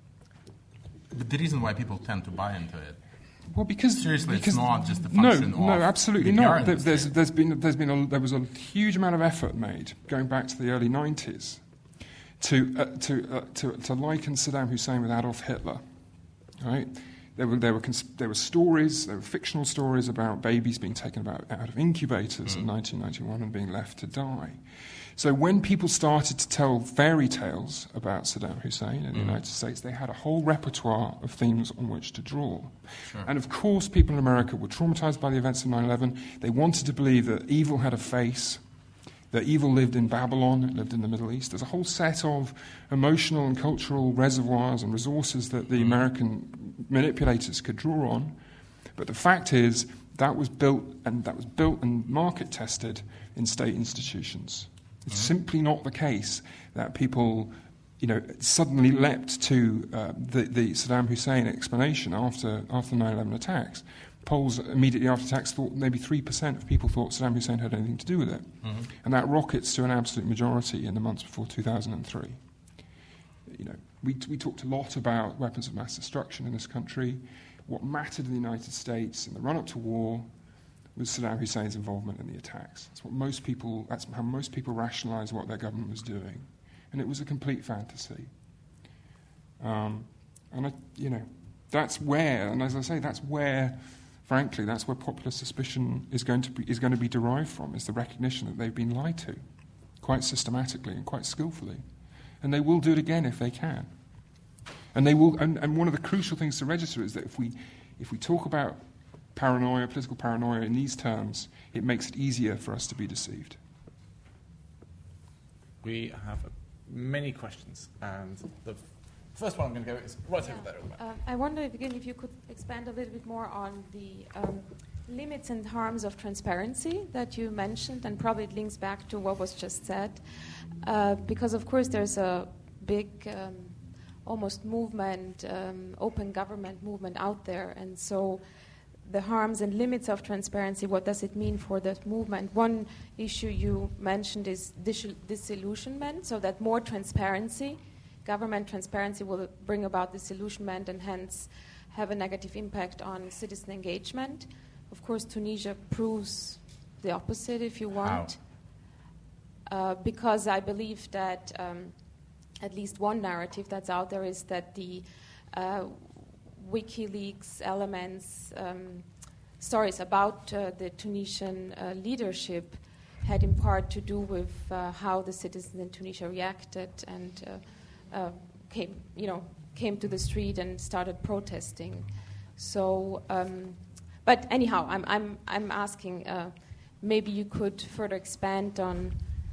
But the reason why people tend to buy into it, well, because seriously, because, it's not just a function no, of no, absolutely the not. There, there's, there's been, there's been, a, there was a huge amount of effort made going back to the early nineties to uh, to, uh, to to liken Saddam Hussein with Adolf Hitler. Right? There were there were cons- there were stories, there were fictional stories about babies being taken about, out of incubators mm. in nineteen ninety-one and being left to die. So when people started to tell fairy tales about Saddam Hussein in the mm. United States, they had a whole repertoire of themes on which to draw. Sure. And of course, people in America were traumatized by the events of nine eleven. They wanted to believe that evil had a face, that evil lived in Babylon, it lived in the Middle East. There's a whole set of emotional and cultural reservoirs and resources that the mm. American manipulators could draw on. But the fact is, that was built and that was built and market tested in state institutions. It's simply not the case that people, you know, suddenly leapt to uh, the, the Saddam Hussein explanation after after the nine eleven attacks. Polls immediately after attacks thought maybe three percent of people thought Saddam Hussein had anything to do with it. Mm-hmm. And that rockets to an absolute majority in the months before two thousand three. You know, we, we talked a lot about weapons of mass destruction in this country. What mattered in the United States in the run-up to war was Saddam Hussein's involvement in the attacks. That's what most people, that's how most people rationalize what their government was doing. And it was a complete fantasy. Um, and, I, you know, that's where, and as I say, that's where, frankly, that's where popular suspicion is going to be, is going to be derived from, is the recognition that they've been lied to, quite systematically and quite skillfully. And they will do it again if they can. And they will. And, and one of the crucial things to register is that if we, if we talk about paranoia, political paranoia in these terms, it makes it easier for us to be deceived. We have many questions, and the first one I'm going to go is right yeah. over there. Uh, I wonder if, again, if you could expand a little bit more on the um, limits and harms of transparency that you mentioned, and probably it links back to what was just said, uh, because of course there's a big, um, almost movement, um, open government movement out there, and so the harms and limits of transparency, what does it mean for that movement? One issue you mentioned is dis- disillusionment, so that more transparency, government transparency will bring about disillusionment and hence have a negative impact on citizen engagement. Of course, Tunisia proves the opposite, if you want, uh, because I believe that um, at least one narrative that's out there is that the uh, WikiLeaks elements, um, stories about uh, the Tunisian uh, leadership had in part to do with uh, how the citizens in Tunisia reacted and uh, uh, came, you know, came to the street and started protesting. So, um, but anyhow, I'm I'm I'm asking. Uh, maybe you could further expand on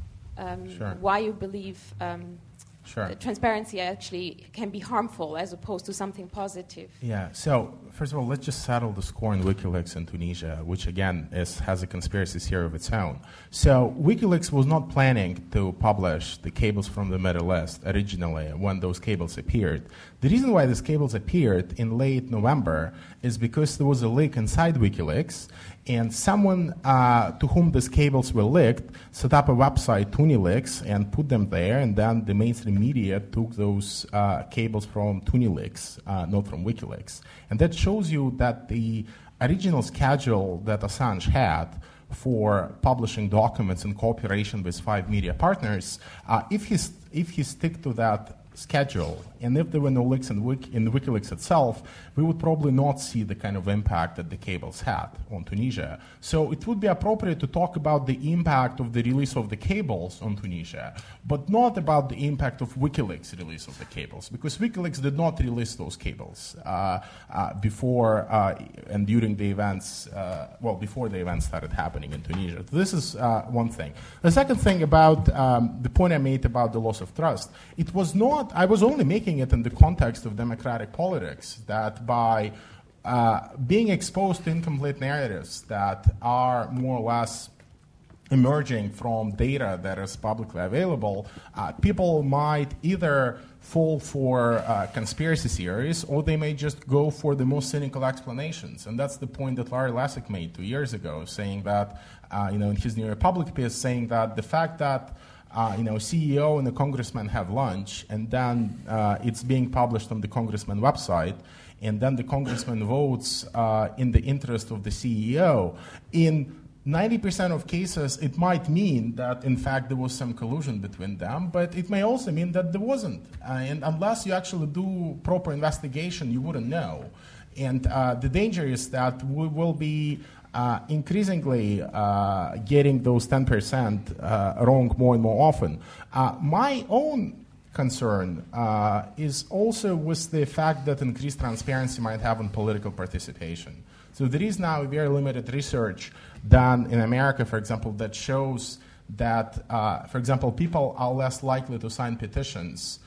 um, Sure. why you believe. Um, Sure. Uh, transparency actually can be harmful as opposed to something positive. Yeah. So first of all, let's just settle the score in WikiLeaks in Tunisia, which again is has a conspiracy theory of its own. So WikiLeaks was not planning to publish the cables from the Middle East originally when those cables appeared. The reason why these cables appeared in late November is because there was a leak inside WikiLeaks, and someone uh, to whom these cables were leaked set up a website, Tunileaks, and put them there, and then the mainstream media took those uh, cables from Tunileaks, uh, not from WikiLeaks. And that shows you that the original schedule that Assange had for publishing documents in cooperation with five media partners, uh, if he st- if he stick to that schedule, and if there were no leaks in, Wiki, in WikiLeaks itself, we would probably not see the kind of impact that the cables had on Tunisia. So it would be appropriate to talk about the impact of the release of the cables on Tunisia, but not about the impact of WikiLeaks' release of the cables, because WikiLeaks did not release those cables uh, uh, before uh, and during the events, uh, well, before the events started happening in Tunisia. This is uh, one thing. The second thing about um, the point I made about the loss of trust, it was not I was only making it in the context of democratic politics, that by uh, being exposed to incomplete narratives that are more or less emerging from data that is publicly available, uh, people might either fall for uh, conspiracy theories, or they may just go for the most cynical explanations. And that's the point that Larry Lessig made two years ago, saying that, uh, you know, in his New Republic piece, saying that the fact that Uh, you know, C E O and the congressman have lunch, and then uh, it's being published on the congressman website, and then the congressman votes uh, in the interest of the C E O. In ninety percent of cases, it might mean that, in fact, there was some collusion between them, but it may also mean that there wasn't. Uh, and unless you actually do proper investigation, you wouldn't know. And uh, the danger is that we will be Uh, increasingly uh, getting those ten percent uh, wrong more and more often. Uh, my own concern uh, is also with the fact that increased transparency might have on political participation. So there is now very limited research done in America, for example, that shows that, uh, for example, people are less likely to sign petitions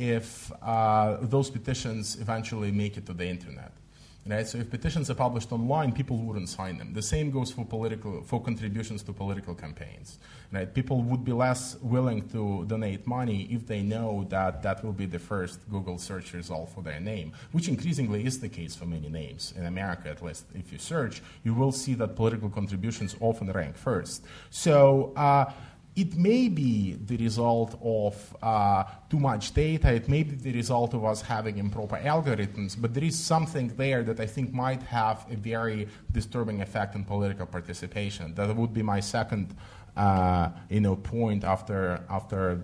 if uh, those petitions eventually make it to the internet. Right? So if petitions are published online, people wouldn't sign them. The same goes for political, for contributions to political campaigns. Right? People would be less willing to donate money if they know that that will be the first Google search result for their name, which increasingly is the case for many names. In America, at least, if you search, you will see that political contributions often rank first. So uh, it may be the result of uh, too much data. It may be the result of us having improper algorithms, but there is something there that I think might have a very disturbing effect on political participation. That would be my second, uh, you know, point after after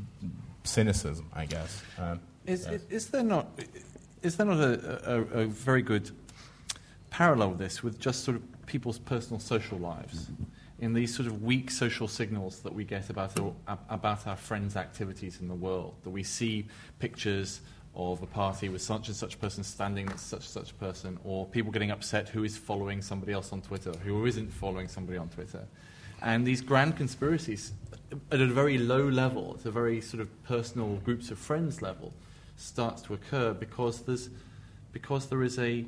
cynicism, I guess. Uh, is, yes. is there not is there not a, a, a very good parallel with this with just sort of people's personal social lives? In these sort of weak social signals that we get about our, about our friends' activities in the world, that we see pictures of a party with such and such person standing next to such and such a person, or people getting upset who is following somebody else on Twitter, who isn't following somebody on Twitter. And these grand conspiracies, at a very low level, at a very sort of personal groups of friends level, starts to occur because there's because there is a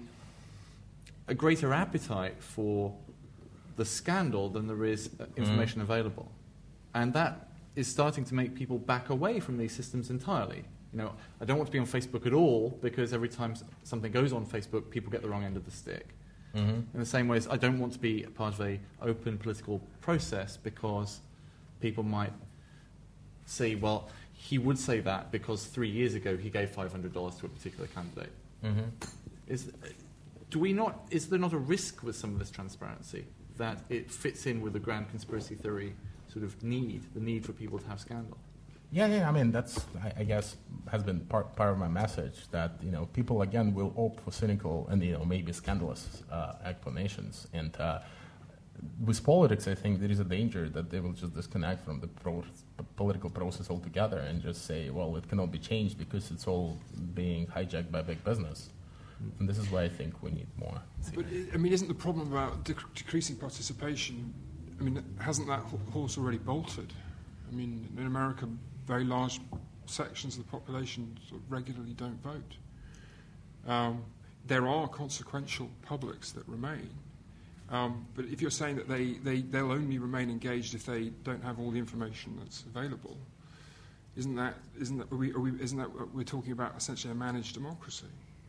a greater appetite for the scandal than there is information mm. available. And that is starting to make people back away from these systems entirely. You know, I don't want to be on Facebook at all because every time something goes on Facebook, people get the wrong end of the stick. Mm-hmm. In the same way as I don't want to be a part of an open political process because people might say, well, he would say that because three years ago he gave five hundred dollars to a particular candidate. Mm-hmm. Is, do we not, is there not a risk with some of this transparency that it fits in with the grand conspiracy theory sort of need, the need for people to have scandal? Yeah, yeah. I mean, that's, I, I guess, has been part, part of my message that, you know, people, again, will opt for cynical and, you know, maybe scandalous uh, explanations. And uh, with politics, I think there is a danger that they will just disconnect from the pro- political process altogether and just say, well, it cannot be changed because it's all being hijacked by big business. Mm. And this is why I think we need more. But, I mean, isn't the problem about dec- decreasing participation, I mean, hasn't that horse already bolted? I mean, in America, very large sections of the population sort of regularly don't vote. Um, there are consequential publics that remain. Um, but if you're saying that they, they, they'll only remain engaged if they don't have all the information that's available, isn't that, isn't that, are we, are we, isn't that what we're talking about essentially a managed democracy?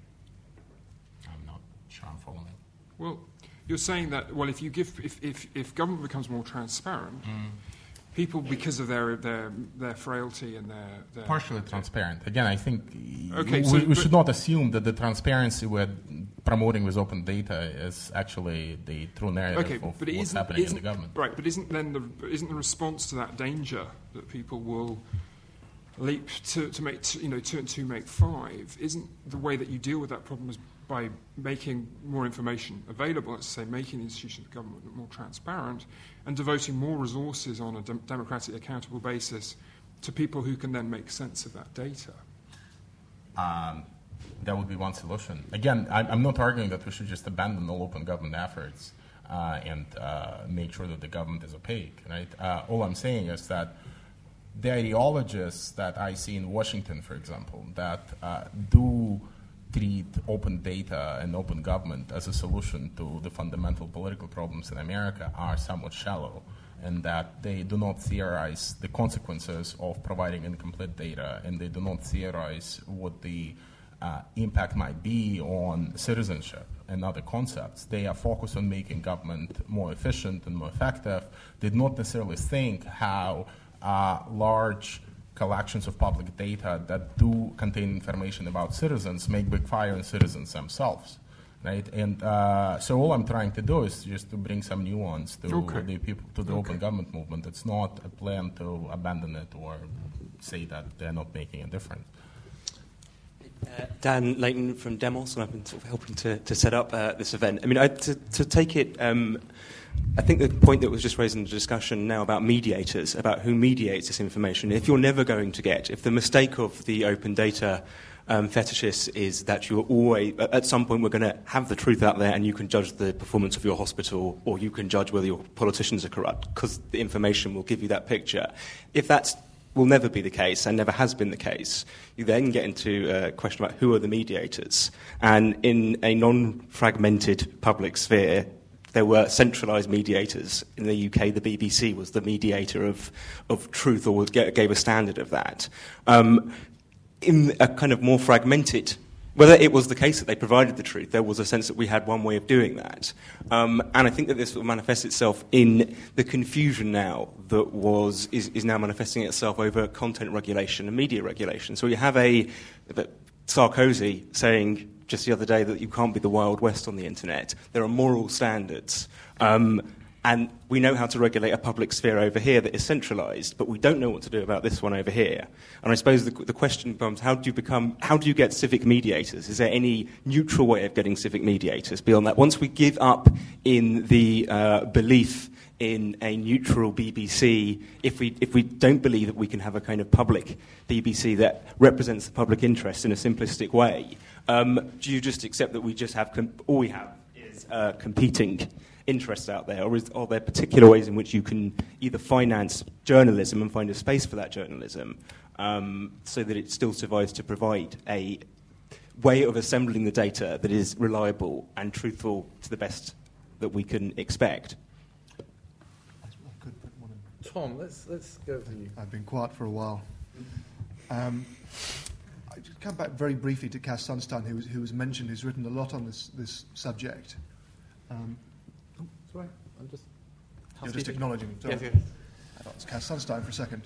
I'm not sure I'm following. Well, you're saying that, well, if you give, if, if, if government becomes more transparent, mm. people, because of their their their frailty and their, their partially transparent. Again, I think okay, we, so, we should not assume that the transparency we're promoting with open data is actually the true narrative okay, of but what's isn't, happening isn't, in the government. Right, but isn't then the isn't the response to that danger that people will leap to, to make t- you know two and two make five? Isn't the way that you deal with that problem is by making more information available, let's say making the institutions of government more transparent and devoting more resources on a dem- democratically accountable basis to people who can then make sense of that data? Um, that would be one solution. Again, I'm, I'm not arguing that we should just abandon all open government efforts uh, and uh, make sure that the government is opaque. Right? Uh, all I'm saying is that the ideologists that I see in Washington, for example, that uh, do treat open data and open government as a solution to the fundamental political problems in America are somewhat shallow, and that they do not theorize the consequences of providing incomplete data, and they do not theorize what the uh, impact might be on citizenship and other concepts. They are focused on making government more efficient and more effective. They do not necessarily think how uh, large collections of public data that do contain information about citizens make big fire on citizens themselves, right? And uh, so all I'm trying to do is just to bring some nuance to okay. the people, to the okay. open government movement. It's not a plan to abandon it or say that they're not making a difference. Uh, Dan Layton from Demos, and I've been sort of helping to, to set up uh, this event. I mean, I, to, to take it, um, I think the point that was just raised in the discussion now about mediators, about who mediates this information, if you're never going to get, if the mistake of the open data um, fetishists is that you're always, at some point we're going to have the truth out there and you can judge the performance of your hospital or you can judge whether your politicians are corrupt because the information will give you that picture. If that's will never be the case and never has been the case, you then get into a question about who are the mediators. And in a non-fragmented public sphere, there were centralised mediators. In the U K, the B B C was the mediator of, of truth, or gave a standard of that. Um, in a kind of more fragmented, whether it was the case that they provided the truth, there was a sense that we had one way of doing that. Um, and I think that this will manifest itself in the confusion now that was is, is now manifesting itself over content regulation and media regulation. So you have a, a Sarkozy saying just the other day that you can't be the Wild West on the internet. There are moral standards. Um, and we know how to regulate a public sphere over here that is centralised, but we don't know what to do about this one over here. And I suppose the, the question becomes, how do you become, how do you get civic mediators? Is there any neutral way of getting civic mediators beyond that? Once we give up in the uh, belief in a neutral B B C if we if we don't believe that we can have a kind of public B B C that represents the public interest in a simplistic way? Um, do you just accept that we just have com- all we have is uh, competing interests out there, or is, are there particular ways in which you can either finance journalism and find a space for that journalism um, so that it still survives to provide a way of assembling the data that is reliable and truthful to the best that we can expect? Tom, let's let's go to you. I've been quiet for a while. Um, I just come back very briefly to Cass Sunstein, who was, who was mentioned, who's written a lot on this this subject. Um, oh, sorry, I'm just. You're just acknowledging him. Yes, yes. I thought it was Cass Sunstein for a second.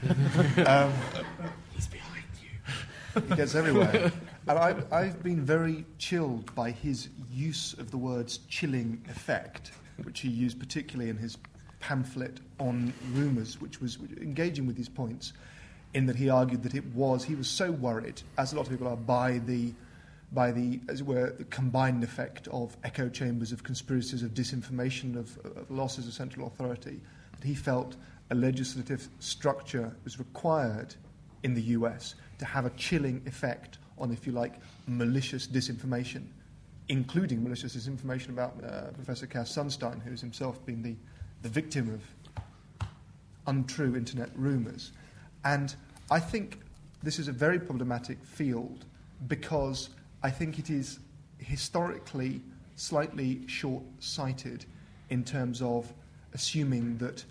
um, He's behind you. He gets everywhere. And I, I've been very chilled by his use of the words chilling effect, which he used particularly in his pamphlet on rumours, which was engaging with these points, in that he argued that it was, he was so worried, as a lot of people are, by the, by the, as it were, the combined effect of echo chambers, of conspiracies, of disinformation, of, of losses of central authority, that he felt a legislative structure was required in the U S to have a chilling effect on, if you like, malicious disinformation, including malicious disinformation about uh, Professor Cass Sunstein, who's himself been the the victim of untrue internet rumours. And I think this is a very problematic field because I think it is historically slightly short-sighted in terms of assuming that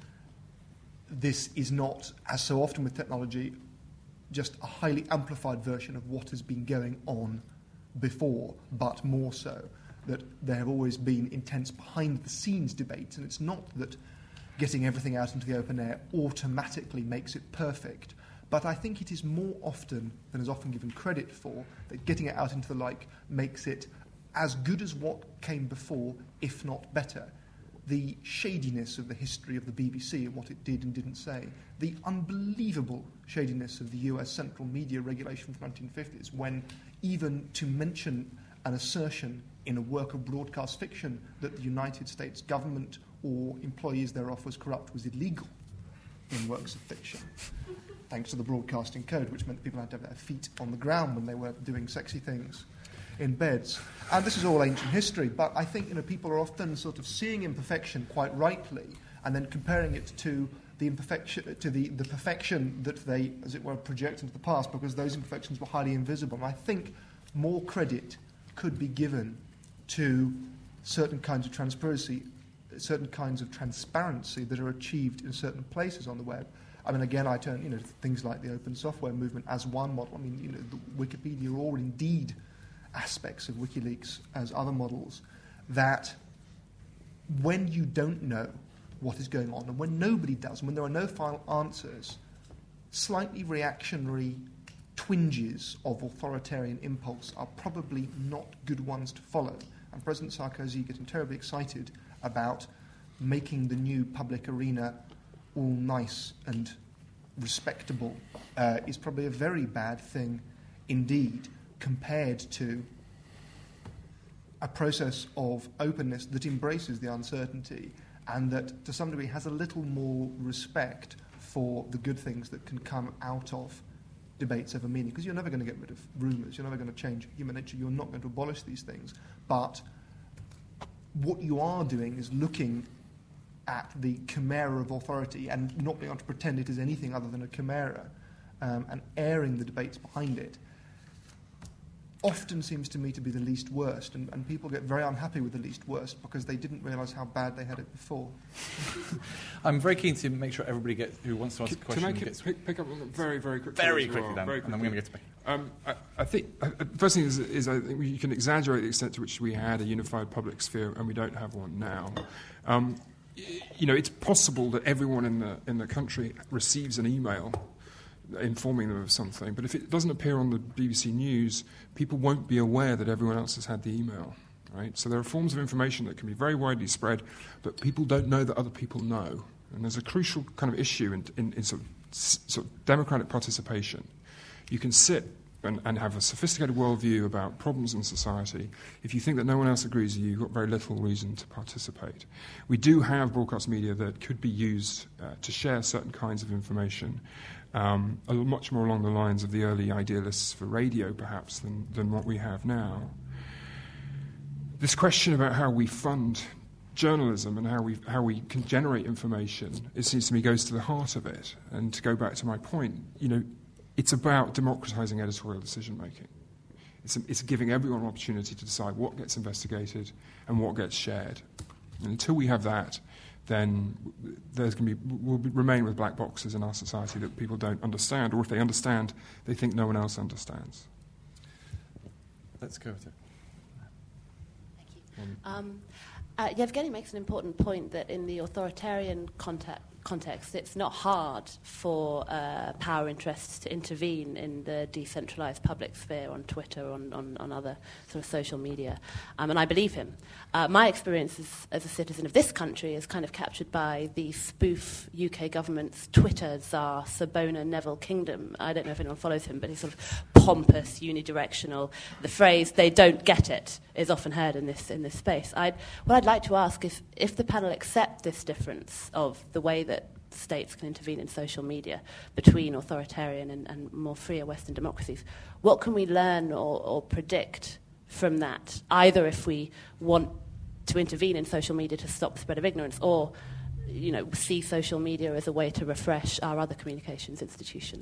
this is not, as so often with technology, just a highly amplified version of what has been going on before, but more so that there have always been intense behind-the-scenes debates, and it's not that getting everything out into the open air automatically makes it perfect, but I think it is more often than is often given credit for that getting it out into the like makes it as good as what came before, if not better. The shadiness of the history of the B B C and what it did and didn't say, the unbelievable shadiness of the U S central media regulation from the nineteen fifties, when even to mention an assertion in a work of broadcast fiction that the United States government or employees thereof was corrupt was illegal in works of fiction, thanks to the broadcasting code, which meant people had to have their feet on the ground when they were doing sexy things in beds. And this is all ancient history, but I think you know, people are often sort of seeing imperfection quite rightly and then comparing it to the imperfection, to the, the perfection that they, as it were, project into the past, because those imperfections were highly invisible. And I think more credit could be given to certain kinds of transparency, certain kinds of transparency that are achieved in certain places on the web. I mean, again, I turn you know to things like the open software movement as one model. I mean, you know, the Wikipedia, or indeed aspects of WikiLeaks as other models, that when you don't know what is going on, and when nobody does, and when there are no final answers, slightly reactionary twinges of authoritarian impulse are probably not good ones to follow. And President Sarkozy getting terribly excited about making the new public arena all nice and respectable uh, is probably a very bad thing indeed, compared to a process of openness that embraces the uncertainty and that to some degree has a little more respect for the good things that can come out of debates over meaning. Because you're never going to get rid of rumours, you're never going to change human nature, you're not going to abolish these things. But what you are doing is looking at the chimera of authority and not being able to pretend it is anything other than a chimera, um, and airing the debates behind it often seems to me to be the least worst, and, and people get very unhappy with the least worst because they didn't realise how bad they had it before. I'm very keen to make sure everybody gets, who wants to ask Can, a question can I gets pick, pick up on that very, very quickly? very quickly, Dan, very and then we're going to get to Becky. Um, I, I think uh, first thing is, is I think you can exaggerate the extent to which we had a unified public sphere and we don't have one now. Um, y- you know, it's possible that everyone in the in the country receives an email informing them of something, but if it doesn't appear on the B B C News, people won't be aware that everyone else has had the email, right? So there are forms of information that can be very widely spread, but people don't know that other people know. And there's a crucial kind of issue in, in, in sort, of, sort of democratic participation. You can sit and, and have a sophisticated worldview about problems in society, if you think that no one else agrees with you, you've got very little reason to participate. We do have broadcast media that could be used uh, to share certain kinds of information, um, a, much more along the lines of the early idealists for radio, perhaps, than, than what we have now. This question about how we fund journalism and how we how we can generate information, it seems to me, goes to the heart of it. And to go back to my point, you know, it's about democratizing editorial decision making. It's a, it's giving everyone an opportunity to decide what gets investigated and what gets shared. And until we have that, then there's going to be we'll be, remain with black boxes in our society that people don't understand, or if they understand, they think no one else understands. Let's go with it. Thank you. Um, Uh, Yevgeny makes an important point that in the authoritarian context, context it's not hard for uh, power interests to intervene in the decentralized public sphere on Twitter, on, on, on other sort of social media. Um, and I believe him. Uh, my experience as, as a citizen of this country is kind of captured by the spoof U K government's Twitter czar, Sir Bonar Neville Kingdom. I don't know if anyone follows him, but he's sort of pompous, unidirectional. The phrase, they don't get it, is often heard in this in this space. I'd, what I'd like to ask is if the panel accept this difference of the way that states can intervene in social media between authoritarian and, and more freer Western democracies, what can we learn or, or predict from that, either if we want to intervene in social media to stop the spread of ignorance, or, you know, see social media as a way to refresh our other communications institutions?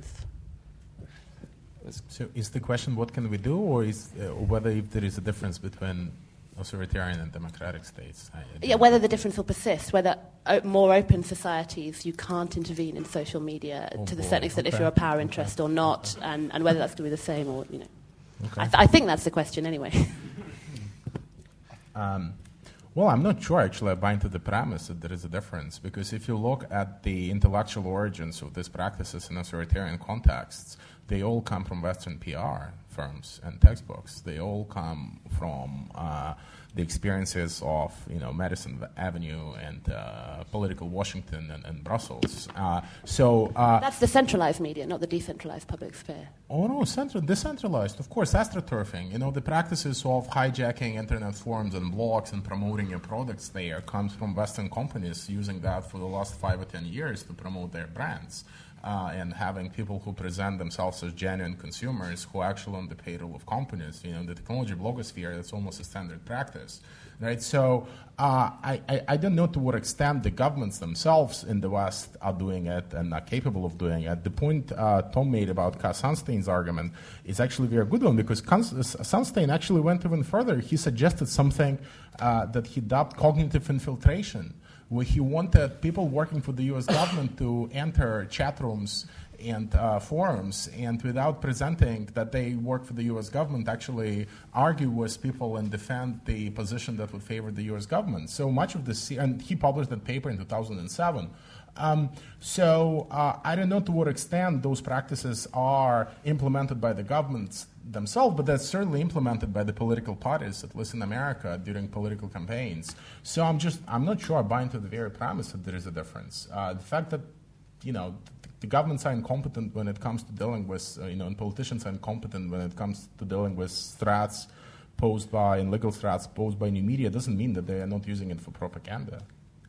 So is the question what can we do, or is uh, whether if there is a difference between authoritarian and democratic states? I, I yeah, whether the difference will persist, whether o- more open societies you can't intervene in social media oh to the boy. certain extent okay. if you're a power okay. interest or not, okay. and, and whether that's going to be the same or, you know. Okay. I, th- I think that's the question anyway. um, well, I'm not sure actually I buy into the premise that there is a difference, because if you look at the intellectual origins of these practices in authoritarian contexts, they all come from Western P R firms and textbooks. They all come from uh, the experiences of, you know, Madison Avenue and uh, political Washington and, and Brussels. Uh, so uh, That's the centralized media, not the decentralized public sphere. Oh no, central, decentralized. Of course, astroturfing. You know, the practices of hijacking internet forums and blogs and promoting your products there comes from Western companies using that for the last five or ten years to promote their brands. Uh, and having people who present themselves as genuine consumers who are actually on the payroll of companies. You know, in the technology blogosphere, that's almost a standard practice, right? So uh, I, I, I don't know to what extent the governments themselves in the West are doing it and are capable of doing it. The point uh, Tom made about Cass Sunstein's argument is actually a very good one, because Sunstein actually went even further. He suggested something uh, that he dubbed cognitive infiltration, where he wanted people working for the U S government to enter chat rooms and uh, forums, and without presenting that they work for the U S government, actually argue with people and defend the position that would favor the U S government. So much of this, and he published that paper in two thousand seven. Um, so uh, I don't know to what extent those practices are implemented by the governments themselves, but that's certainly implemented by the political parties, at least in America, during political campaigns. So I'm just, I'm not sure I buy into the very premise that there is a difference. Uh, the fact that, you know, th- the governments are incompetent when it comes to dealing with, uh, you know, and politicians are incompetent when it comes to dealing with threats posed by, and legal threats posed by new media, doesn't mean that they are not using it for propaganda.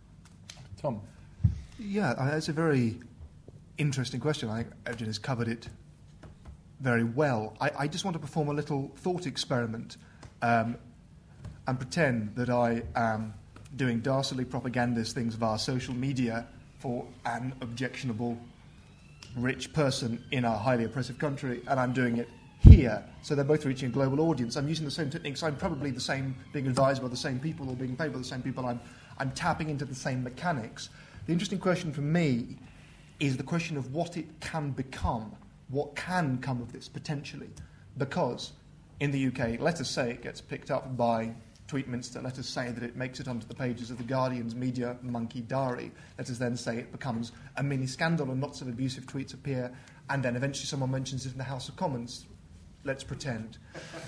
Tom? Yeah, I- it's a very interesting question. I think Evgen has covered it very well. I, I just want to perform a little thought experiment um, and pretend that I am doing dastardly propagandist things via social media for an objectionable rich person in a highly oppressive country, and I'm doing it here. So they're both reaching a global audience. I'm using the same techniques. I'm probably the same, being advised by the same people or being paid by the same people. I'm, I'm tapping into the same mechanics. The interesting question for me is the question of what it can become. What can come of this, potentially? Because in the U K, let us say it gets picked up by Tweetminster, let us say that it makes it onto the pages of the Guardian's Media Monkey Diary, let us then say it becomes a mini scandal and lots of abusive tweets appear, and then eventually someone mentions it in the House of Commons. Let's pretend.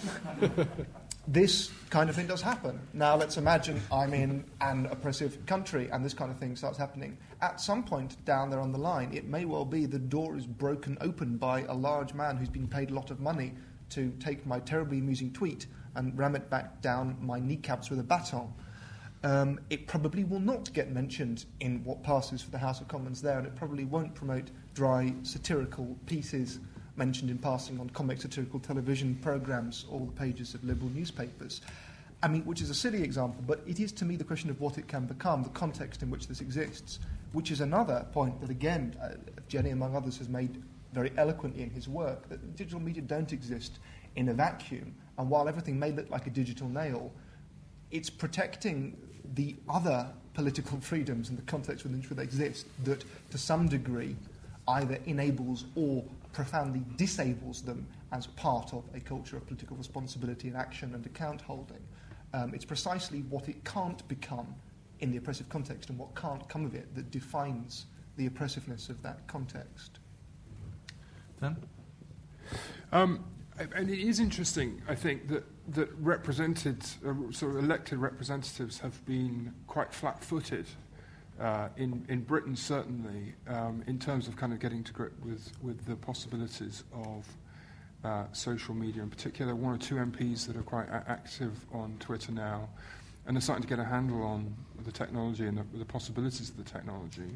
This kind of thing does happen. Now let's imagine I'm in an oppressive country and this kind of thing starts happening. At some point down there on the line, it may well be the door is broken open by a large man who's been paid a lot of money to take my terribly amusing tweet and ram it back down my kneecaps with a baton. Um, it probably will not get mentioned in what passes for the House of Commons there, and it probably won't promote dry satirical pieces mentioned in passing on comic satirical television programmes or the pages of liberal newspapers. I mean, which is a silly example, but it is to me the question of what it can become, the context in which this exists, which is another point that, again, uh, Jenny, among others, has made very eloquently in his work, that digital media don't exist in a vacuum, and while everything may look like a digital nail, it's protecting the other political freedoms in the context within which they exist that, to some degree, either enables or profoundly disables them as part of a culture of political responsibility and action and account holding. Um, it's precisely what it can't become in the oppressive context and what can't come of it that defines the oppressiveness of that context. Dan? Um, and it is interesting, I think, that, that represented, uh, sort of elected representatives have been quite flat-footed uh, in, in Britain, certainly, um, in terms of kind of getting to grip with, with the possibilities of Uh, social media in particular. One or two M Ps that are quite a- active on Twitter now and are starting to get a handle on the technology and the, the possibilities of the technology.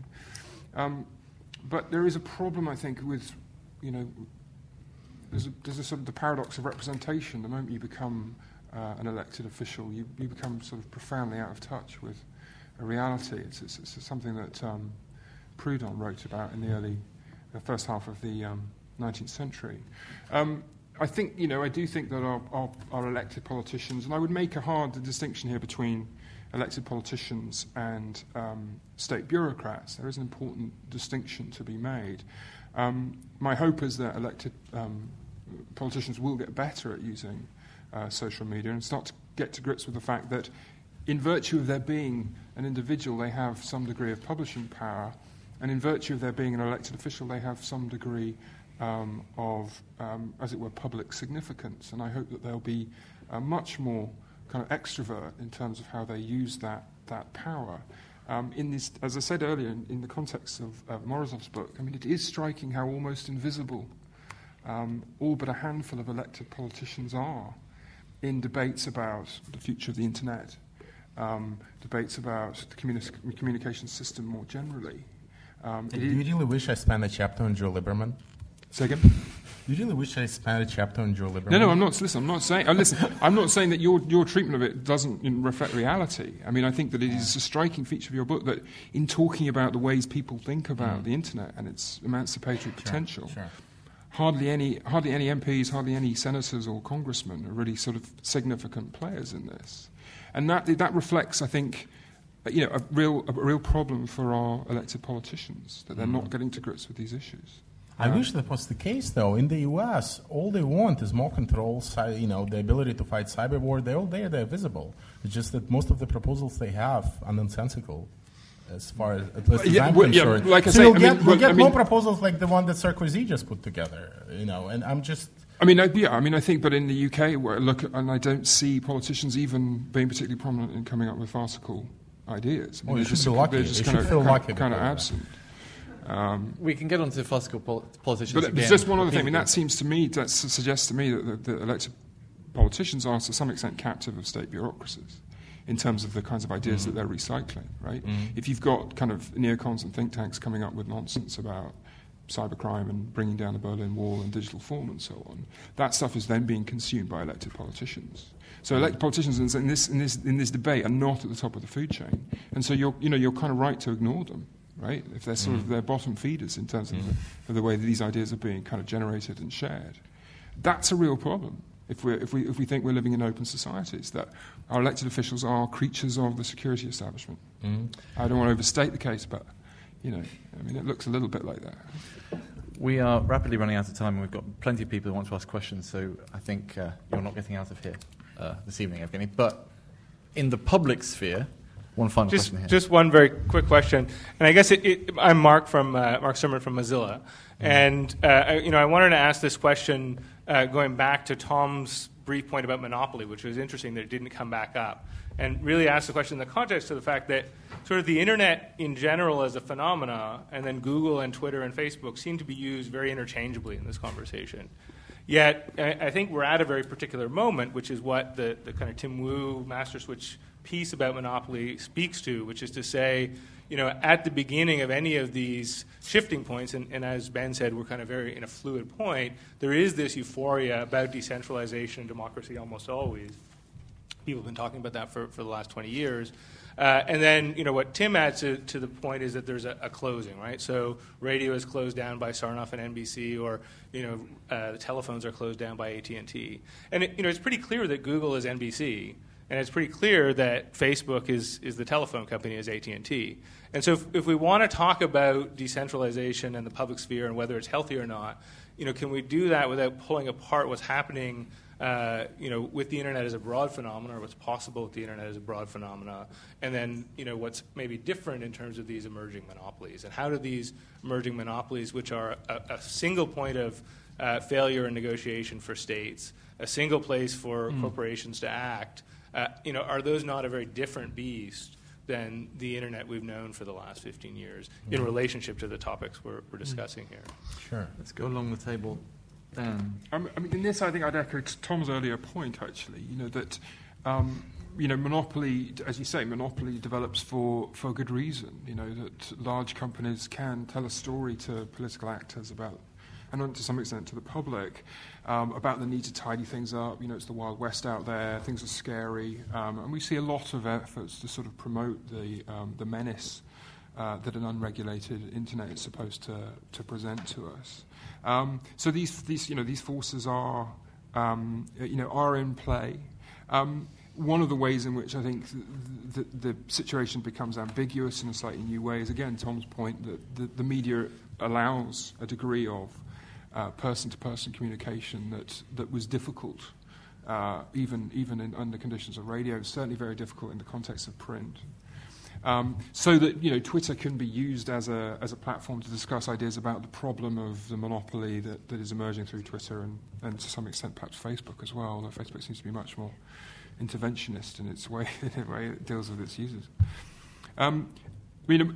Um, but there is a problem, I think, with, you know, there's a, there's a sort of the paradox of representation. The moment you become uh, an elected official, you, you become sort of profoundly out of touch with a reality. It's, it's, it's something that um, Proudhon wrote about in the early, the first half of the um, nineteenth century. Um, I think, you know, I do think that our, our, our elected politicians, and I would make a hard distinction here between elected politicians and um, state bureaucrats. There is an important distinction to be made. Um, my hope is that elected um, politicians will get better at using uh, social media and start to get to grips with the fact that in virtue of their being an individual, they have some degree of publishing power, and in virtue of their being an elected official, they have some degree Um, of, um, as it were, public significance. And I hope that they'll be uh, much more kind of extrovert in terms of how they use that that power. Um, in this, as I said earlier, in, in the context of uh, Morozov's book, I mean, it is striking how almost invisible um, all but a handful of elected politicians are in debates about the future of the internet, um, debates about the communi- communication system more generally. Um, Do you really wish I spent a chapter on Joe Lieberman? Say again? Do you really wish I spent a chapter on Joe Lieberman? No, no, I'm not. Listen, I'm not saying. Uh, listen, I'm not saying that your your treatment of it doesn't you know, reflect reality. I mean, I think that it is a striking feature of your book that, in talking about the ways people think about mm. the internet and its emancipatory potential, sure, sure. hardly any hardly any M Ps, hardly any senators or congressmen are really sort of significant players in this, and that that reflects, I think, you know, a real a real problem for our elected politicians that they're mm. not getting to grips with these issues. I wish that was the case, though. In the U S, all they want is more control, you know, the ability to fight cyber war. They're all there, they're visible. It's just that most of the proposals they have are nonsensical, as far as, at least as yeah, I'm well, concerned. Yeah, like I so say, you'll I get, mean, you'll well, get I more mean, proposals like the one that Sarkozy just put together, you know, and I'm just... I mean, I, yeah, I mean, I think, but in the U K, where I look at, and I don't see politicians even being particularly prominent in coming up with farcical ideas. I mean, well, you they're should just, be lucky. They're just you kind should of, feel kind, lucky. kind of absent. Um, we can get on to farcical pol- politicians but again. there's just one other thing. I mean, that seems to me, that suggests to me that the, the elected politicians are, to some extent, captive of state bureaucracies in terms of the kinds of ideas mm. that they're recycling, right? Mm. If you've got kind of neocons and think tanks coming up with nonsense about cybercrime and bringing down the Berlin Wall and digital form and so on, that stuff is then being consumed by elected politicians. So elected politicians in this, in this, in this debate are not at the top of the food chain. And so you're, you know, you're kind of right to ignore them. Right, if they're sort mm. of their bottom feeders in terms of, mm. the, of the way that these ideas are being kind of generated and shared, that's a real problem. If we if we if we think we're living in open societies, that our elected officials are creatures of the security establishment. Mm. I don't want to overstate the case, but you know, I mean, it looks a little bit like that. We are rapidly running out of time, and we've got plenty of people who want to ask questions. So I think uh, you're not getting out of here uh, this evening, Evgeny. But in the public sphere. One final just, question here. Just one very quick question, and I guess it, it, I'm Mark from uh, Mark Surman from Mozilla, mm-hmm. and uh, I, you know I wanted to ask this question uh, going back to Tom's brief point about monopoly, which was interesting that it didn't come back up, and really ask the question in the context of the fact that sort of the internet in general as a phenomena, and then Google and Twitter and Facebook seem to be used very interchangeably in this conversation. Yet, I, I think we're at a very particular moment, which is what the, the kind of Tim Wu master switch piece about monopoly speaks to, which is to say, you know, at the beginning of any of these shifting points, and, and as Ben said, we're kind of very in a fluid point, there is this euphoria about decentralization and democracy almost always. People have been talking about that for, for the last twenty years. Uh, and then, you know, what Tim adds to, to the point is that there's a, a closing, right? So radio is closed down by Sarnoff and N B C, or, you know, uh, the telephones are closed down by A T and T. And, it, you know, it's pretty clear that Google is N B C, and it's pretty clear that Facebook is, is the telephone company, is A T and T. And so if, if we want to talk about decentralization and the public sphere and whether it's healthy or not, you know, can we do that without pulling apart what's happening Uh, you know, with the internet as a broad phenomenon, or what's possible with the internet as a broad phenomena, and then, you know, what's maybe different in terms of these emerging monopolies, and how do these emerging monopolies, which are a, a single point of uh, failure and negotiation for states, a single place for mm. corporations to act, uh, you know, are those not a very different beast than the internet we've known for the last fifteen years mm. in relationship to the topics we're, we're discussing mm. here? Sure. Let's go along the table. Um, I mean, in this, I think I'd echo Tom's earlier point, actually, you know, that, um, you know, monopoly, as you say, monopoly develops for, for good reason, you know, that large companies can tell a story to political actors about, and to some extent to the public, um, about the need to tidy things up. You know, it's the Wild West out there, things are scary, um, and we see a lot of efforts to sort of promote the, um, the menace uh, that an unregulated internet is supposed to, to present to us. Um, so these, these, you know, these forces are, um, you know, are in play. Um, one of the ways in which I think the, the, the situation becomes ambiguous in a slightly new way is, again, Tom's point that the, the media allows a degree of uh, person-to-person communication that that was difficult, uh, even even in, under conditions of radio. Certainly very difficult in the context of print. Um, so that, you know, Twitter can be used as a as a platform to discuss ideas about the problem of the monopoly that, that is emerging through Twitter, and, and to some extent perhaps Facebook as well, although Facebook seems to be much more interventionist in its way, in the way it deals with its users. Um, I mean,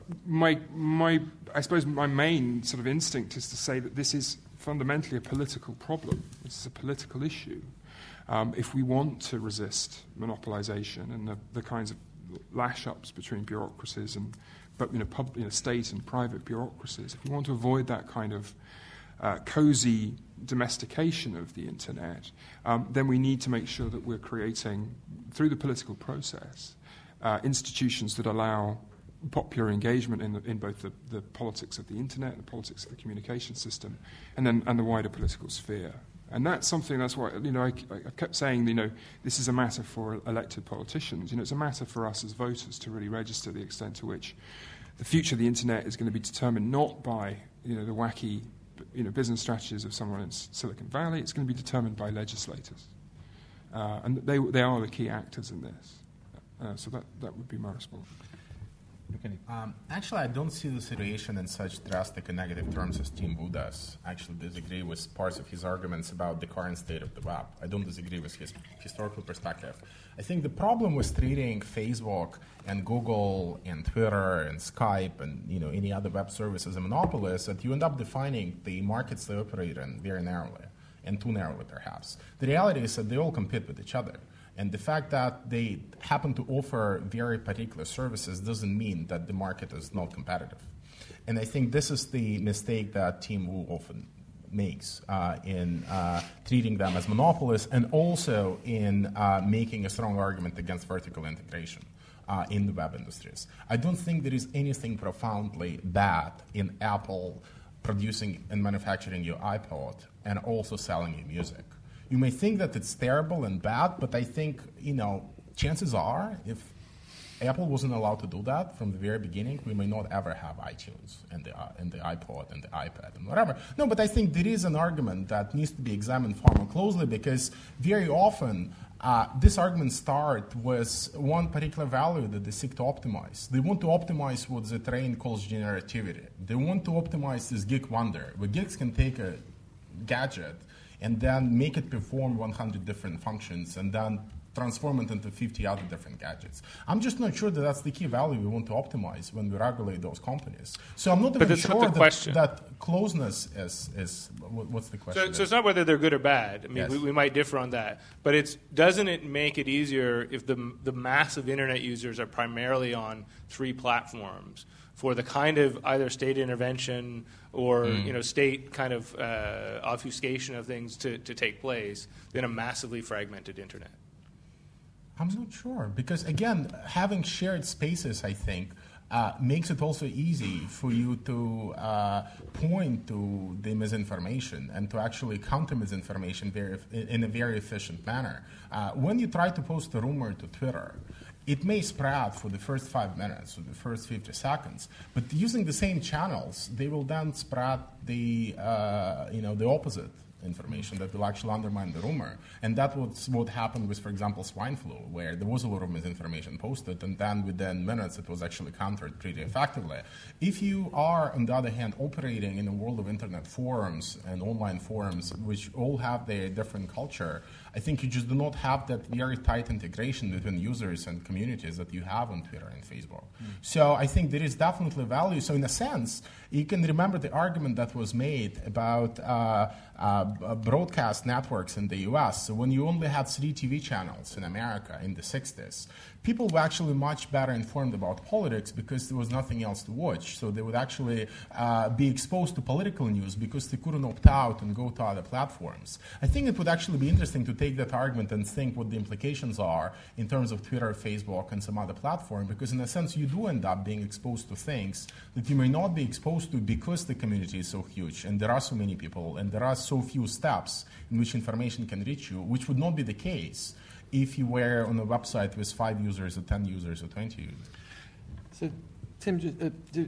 my my I suppose my main sort of instinct is to say that this is fundamentally a political problem. This is a political issue. Um, if we want to resist monopolization and the, the kinds of lash-ups between bureaucracies and, but you know, pub, you know, state and private bureaucracies, if we want to avoid that kind of uh, cozy domestication of the internet, um, then we need to make sure that we're creating, through the political process, uh, institutions that allow popular engagement in, the, in both the, the politics of the internet, the politics of the communication system, and then and the wider political sphere. And that's something, that's why, you know, I, I kept saying, you know, this is a matter for elected politicians. You know, it's a matter for us as voters to really register the extent to which the future of the internet is going to be determined not by, you know, the wacky, you know, business strategies of someone in Silicon Valley. It's going to be determined by legislators. Uh, and they they are the key actors in this. Uh, so that, that would be my response. Um, actually, I don't see the situation in such drastic and negative terms as Tim Wu does. I actually disagree with parts of his arguments about the current state of the web. I don't disagree with his historical perspective. I think the problem with treating Facebook and Google and Twitter and Skype and, you know, any other web service as a monopoly is that you end up defining the markets they operate in very narrowly, and too narrowly perhaps. The reality is that they all compete with each other. And the fact that they happen to offer very particular services doesn't mean that the market is not competitive. And I think this is the mistake that Tim Wu often makes uh, in uh, treating them as monopolists, and also in uh, making a strong argument against vertical integration uh, in the web industries. I don't think there is anything profoundly bad in Apple producing and manufacturing your iPod and also selling you music. You may think that it's terrible and bad, but I think, you know, chances are if Apple wasn't allowed to do that from the very beginning, we may not ever have iTunes and the, uh, and the iPod and the iPad and whatever. No, but I think there is an argument that needs to be examined far more closely, because very often uh, this argument starts with one particular value that they seek to optimize. They want to optimize what the train calls generativity. They want to optimize this geek wonder, where geeks can take a gadget and then make it perform one hundred different functions, and then transform it into fifty other different gadgets. I'm just not sure that that's the key value we want to optimize when we regulate those companies. So I'm not but even sure that, that closeness is, is what's the question? So, so it's not whether they're good or bad. I mean, yes. we, we might differ on that. But it's doesn't it make it easier if the the massive internet users are primarily on three platforms for the kind of either state intervention or mm. you know state kind of uh, obfuscation of things to, to take place than a massively fragmented internet? I'm not sure, because again, having shared spaces, I think, uh, makes it also easy for you to uh, point to the misinformation and to actually counter misinformation very, in a very efficient manner. Uh, when you try to post a rumor to Twitter, it may spread for the first five minutes or the first fifty seconds, but using the same channels, they will then spread the, uh, you know, the opposite information that will actually undermine the rumor. And that was what happened with, for example, swine flu, where there was a lot of misinformation posted, and then within minutes it was actually countered pretty effectively. If you are, on the other hand, operating in a world of internet forums and online forums, which all have their different culture, I think you just do not have that very tight integration between users and communities that you have on Twitter and Facebook. Mm. So I think there is definitely value. So in a sense, you can remember the argument that was made about uh, uh, broadcast networks in the U S. So when you only had three T V channels in America in the sixties, people were actually much better informed about politics because there was nothing else to watch. So they would actually uh, be exposed to political news because they couldn't opt out and go to other platforms. I think it would actually be interesting to take that argument and think what the implications are in terms of Twitter, Facebook, and some other platform, because in a sense you do end up being exposed to things that you may not be exposed to because the community is so huge and there are so many people and there are so few steps in which information can reach you, which would not be the case if you were on a website with five users or ten users or twenty users. So, Tim, just, uh, to,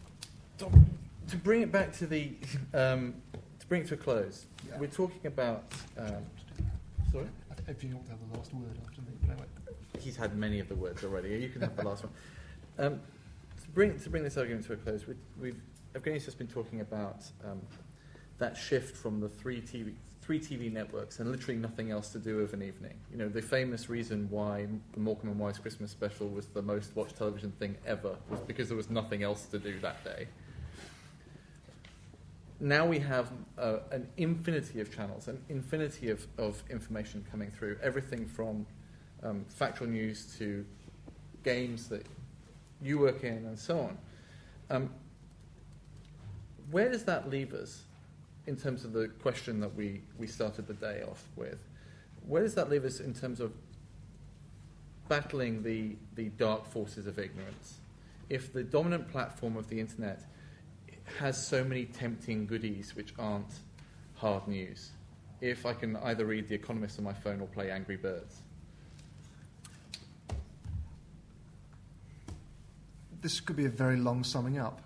to bring it back to the, um, to bring it to a close, yeah. We're talking about, um, sorry? If you want to have the last word after me. No, he's had many of the words already. You can have the last one. Um, to bring to bring this argument to a close, we, we've Evgeny's just been talking about um, that shift from the three T V three T V networks and literally nothing else to do of an evening. You know, the famous reason why the Morecambe and Wise Christmas special was the most watched television thing ever was because there was nothing else to do that day. Now we have uh, an infinity of channels, an infinity of, of information coming through, everything from um, factual news to games that you work in and so on. Um, where does that leave us in terms of the question that we, we started the day off with? Where does that leave us in terms of battling the, the dark forces of ignorance? If the dominant platform of the internet has so many tempting goodies which aren't hard news, if I can either read The Economist on my phone or play Angry Birds? This could be a very long summing up.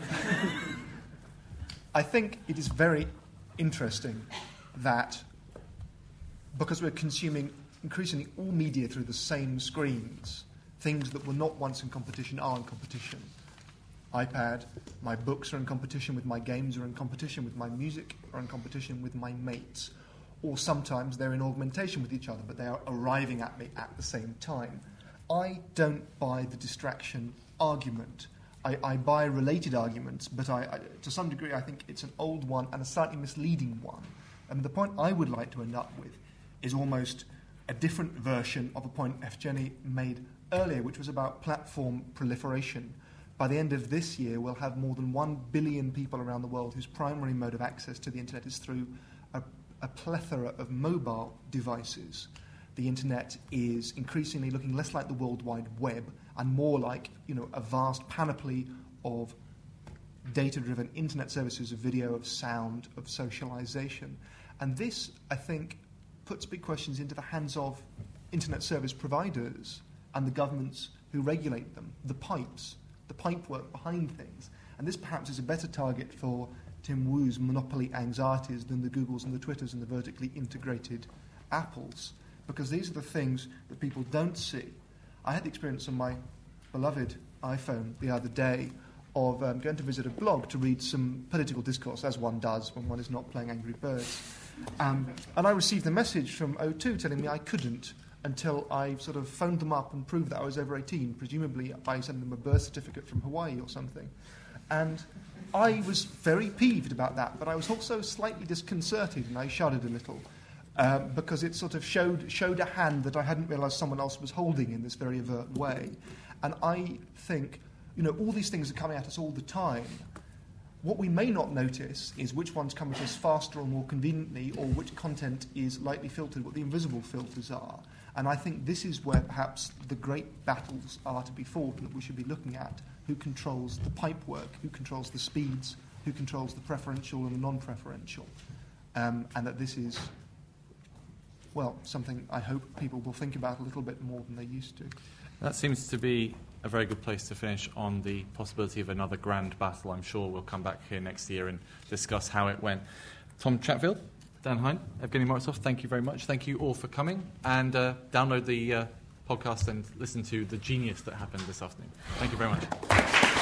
I think it is very interesting that because we're consuming increasingly all media through the same screens, things that were not once in competition are in competition. iPad, my books are in competition with my games, are in competition with my music, are in competition with my mates. Or sometimes they're in augmentation with each other, but they are arriving at me at the same time. I don't buy the distraction argument. I, I buy related arguments, but I, I, to some degree I think it's an old one and a slightly misleading one. And the point I would like to end up with is almost a different version of a point Evgeny made earlier, which was about platform proliferation. By the end of this year, we'll have more than one billion people around the world whose primary mode of access to the internet is through a, a plethora of mobile devices. The internet is increasingly looking less like the World Wide Web and more like, you know, a vast panoply of data-driven internet services of video, of sound, of socialization. And this, I think, puts big questions into the hands of internet service providers and the governments who regulate them, the pipes, the pipework behind things. And this perhaps is a better target for Tim Wu's monopoly anxieties than the Googles and the Twitters and the vertically integrated Apples, because these are the things that people don't see. I had the experience on my beloved iPhone the other day of um, going to visit a blog to read some political discourse, as one does when one is not playing Angry Birds. Um, and I received a message from O two telling me I couldn't until I sort of phoned them up and proved that I was over eighteen, presumably by sending them a birth certificate from Hawaii or something. And I was very peeved about that, but I was also slightly disconcerted, and I shuddered a little, uh, because it sort of showed, showed a hand that I hadn't realised someone else was holding in this very overt way. And I think, you know, all these things are coming at us all the time. What we may not notice is which ones come at us faster or more conveniently, or which content is lightly filtered, what the invisible filters are. And I think this is where perhaps the great battles are to be fought, that we should be looking at. Who controls the pipe work? Who controls the speeds? Who controls the preferential and the non-preferential? Um, and that this is, well, something I hope people will think about a little bit more than they used to. That seems to be a very good place to finish on the possibility of another grand battle. I'm sure we'll come back here next year and discuss how it went. Tom Chatfield, Dan Hine, Evgeny Morozov, thank you very much. Thank you all for coming. And uh, download the uh, podcast and listen to the genius that happened this afternoon. Thank you very much.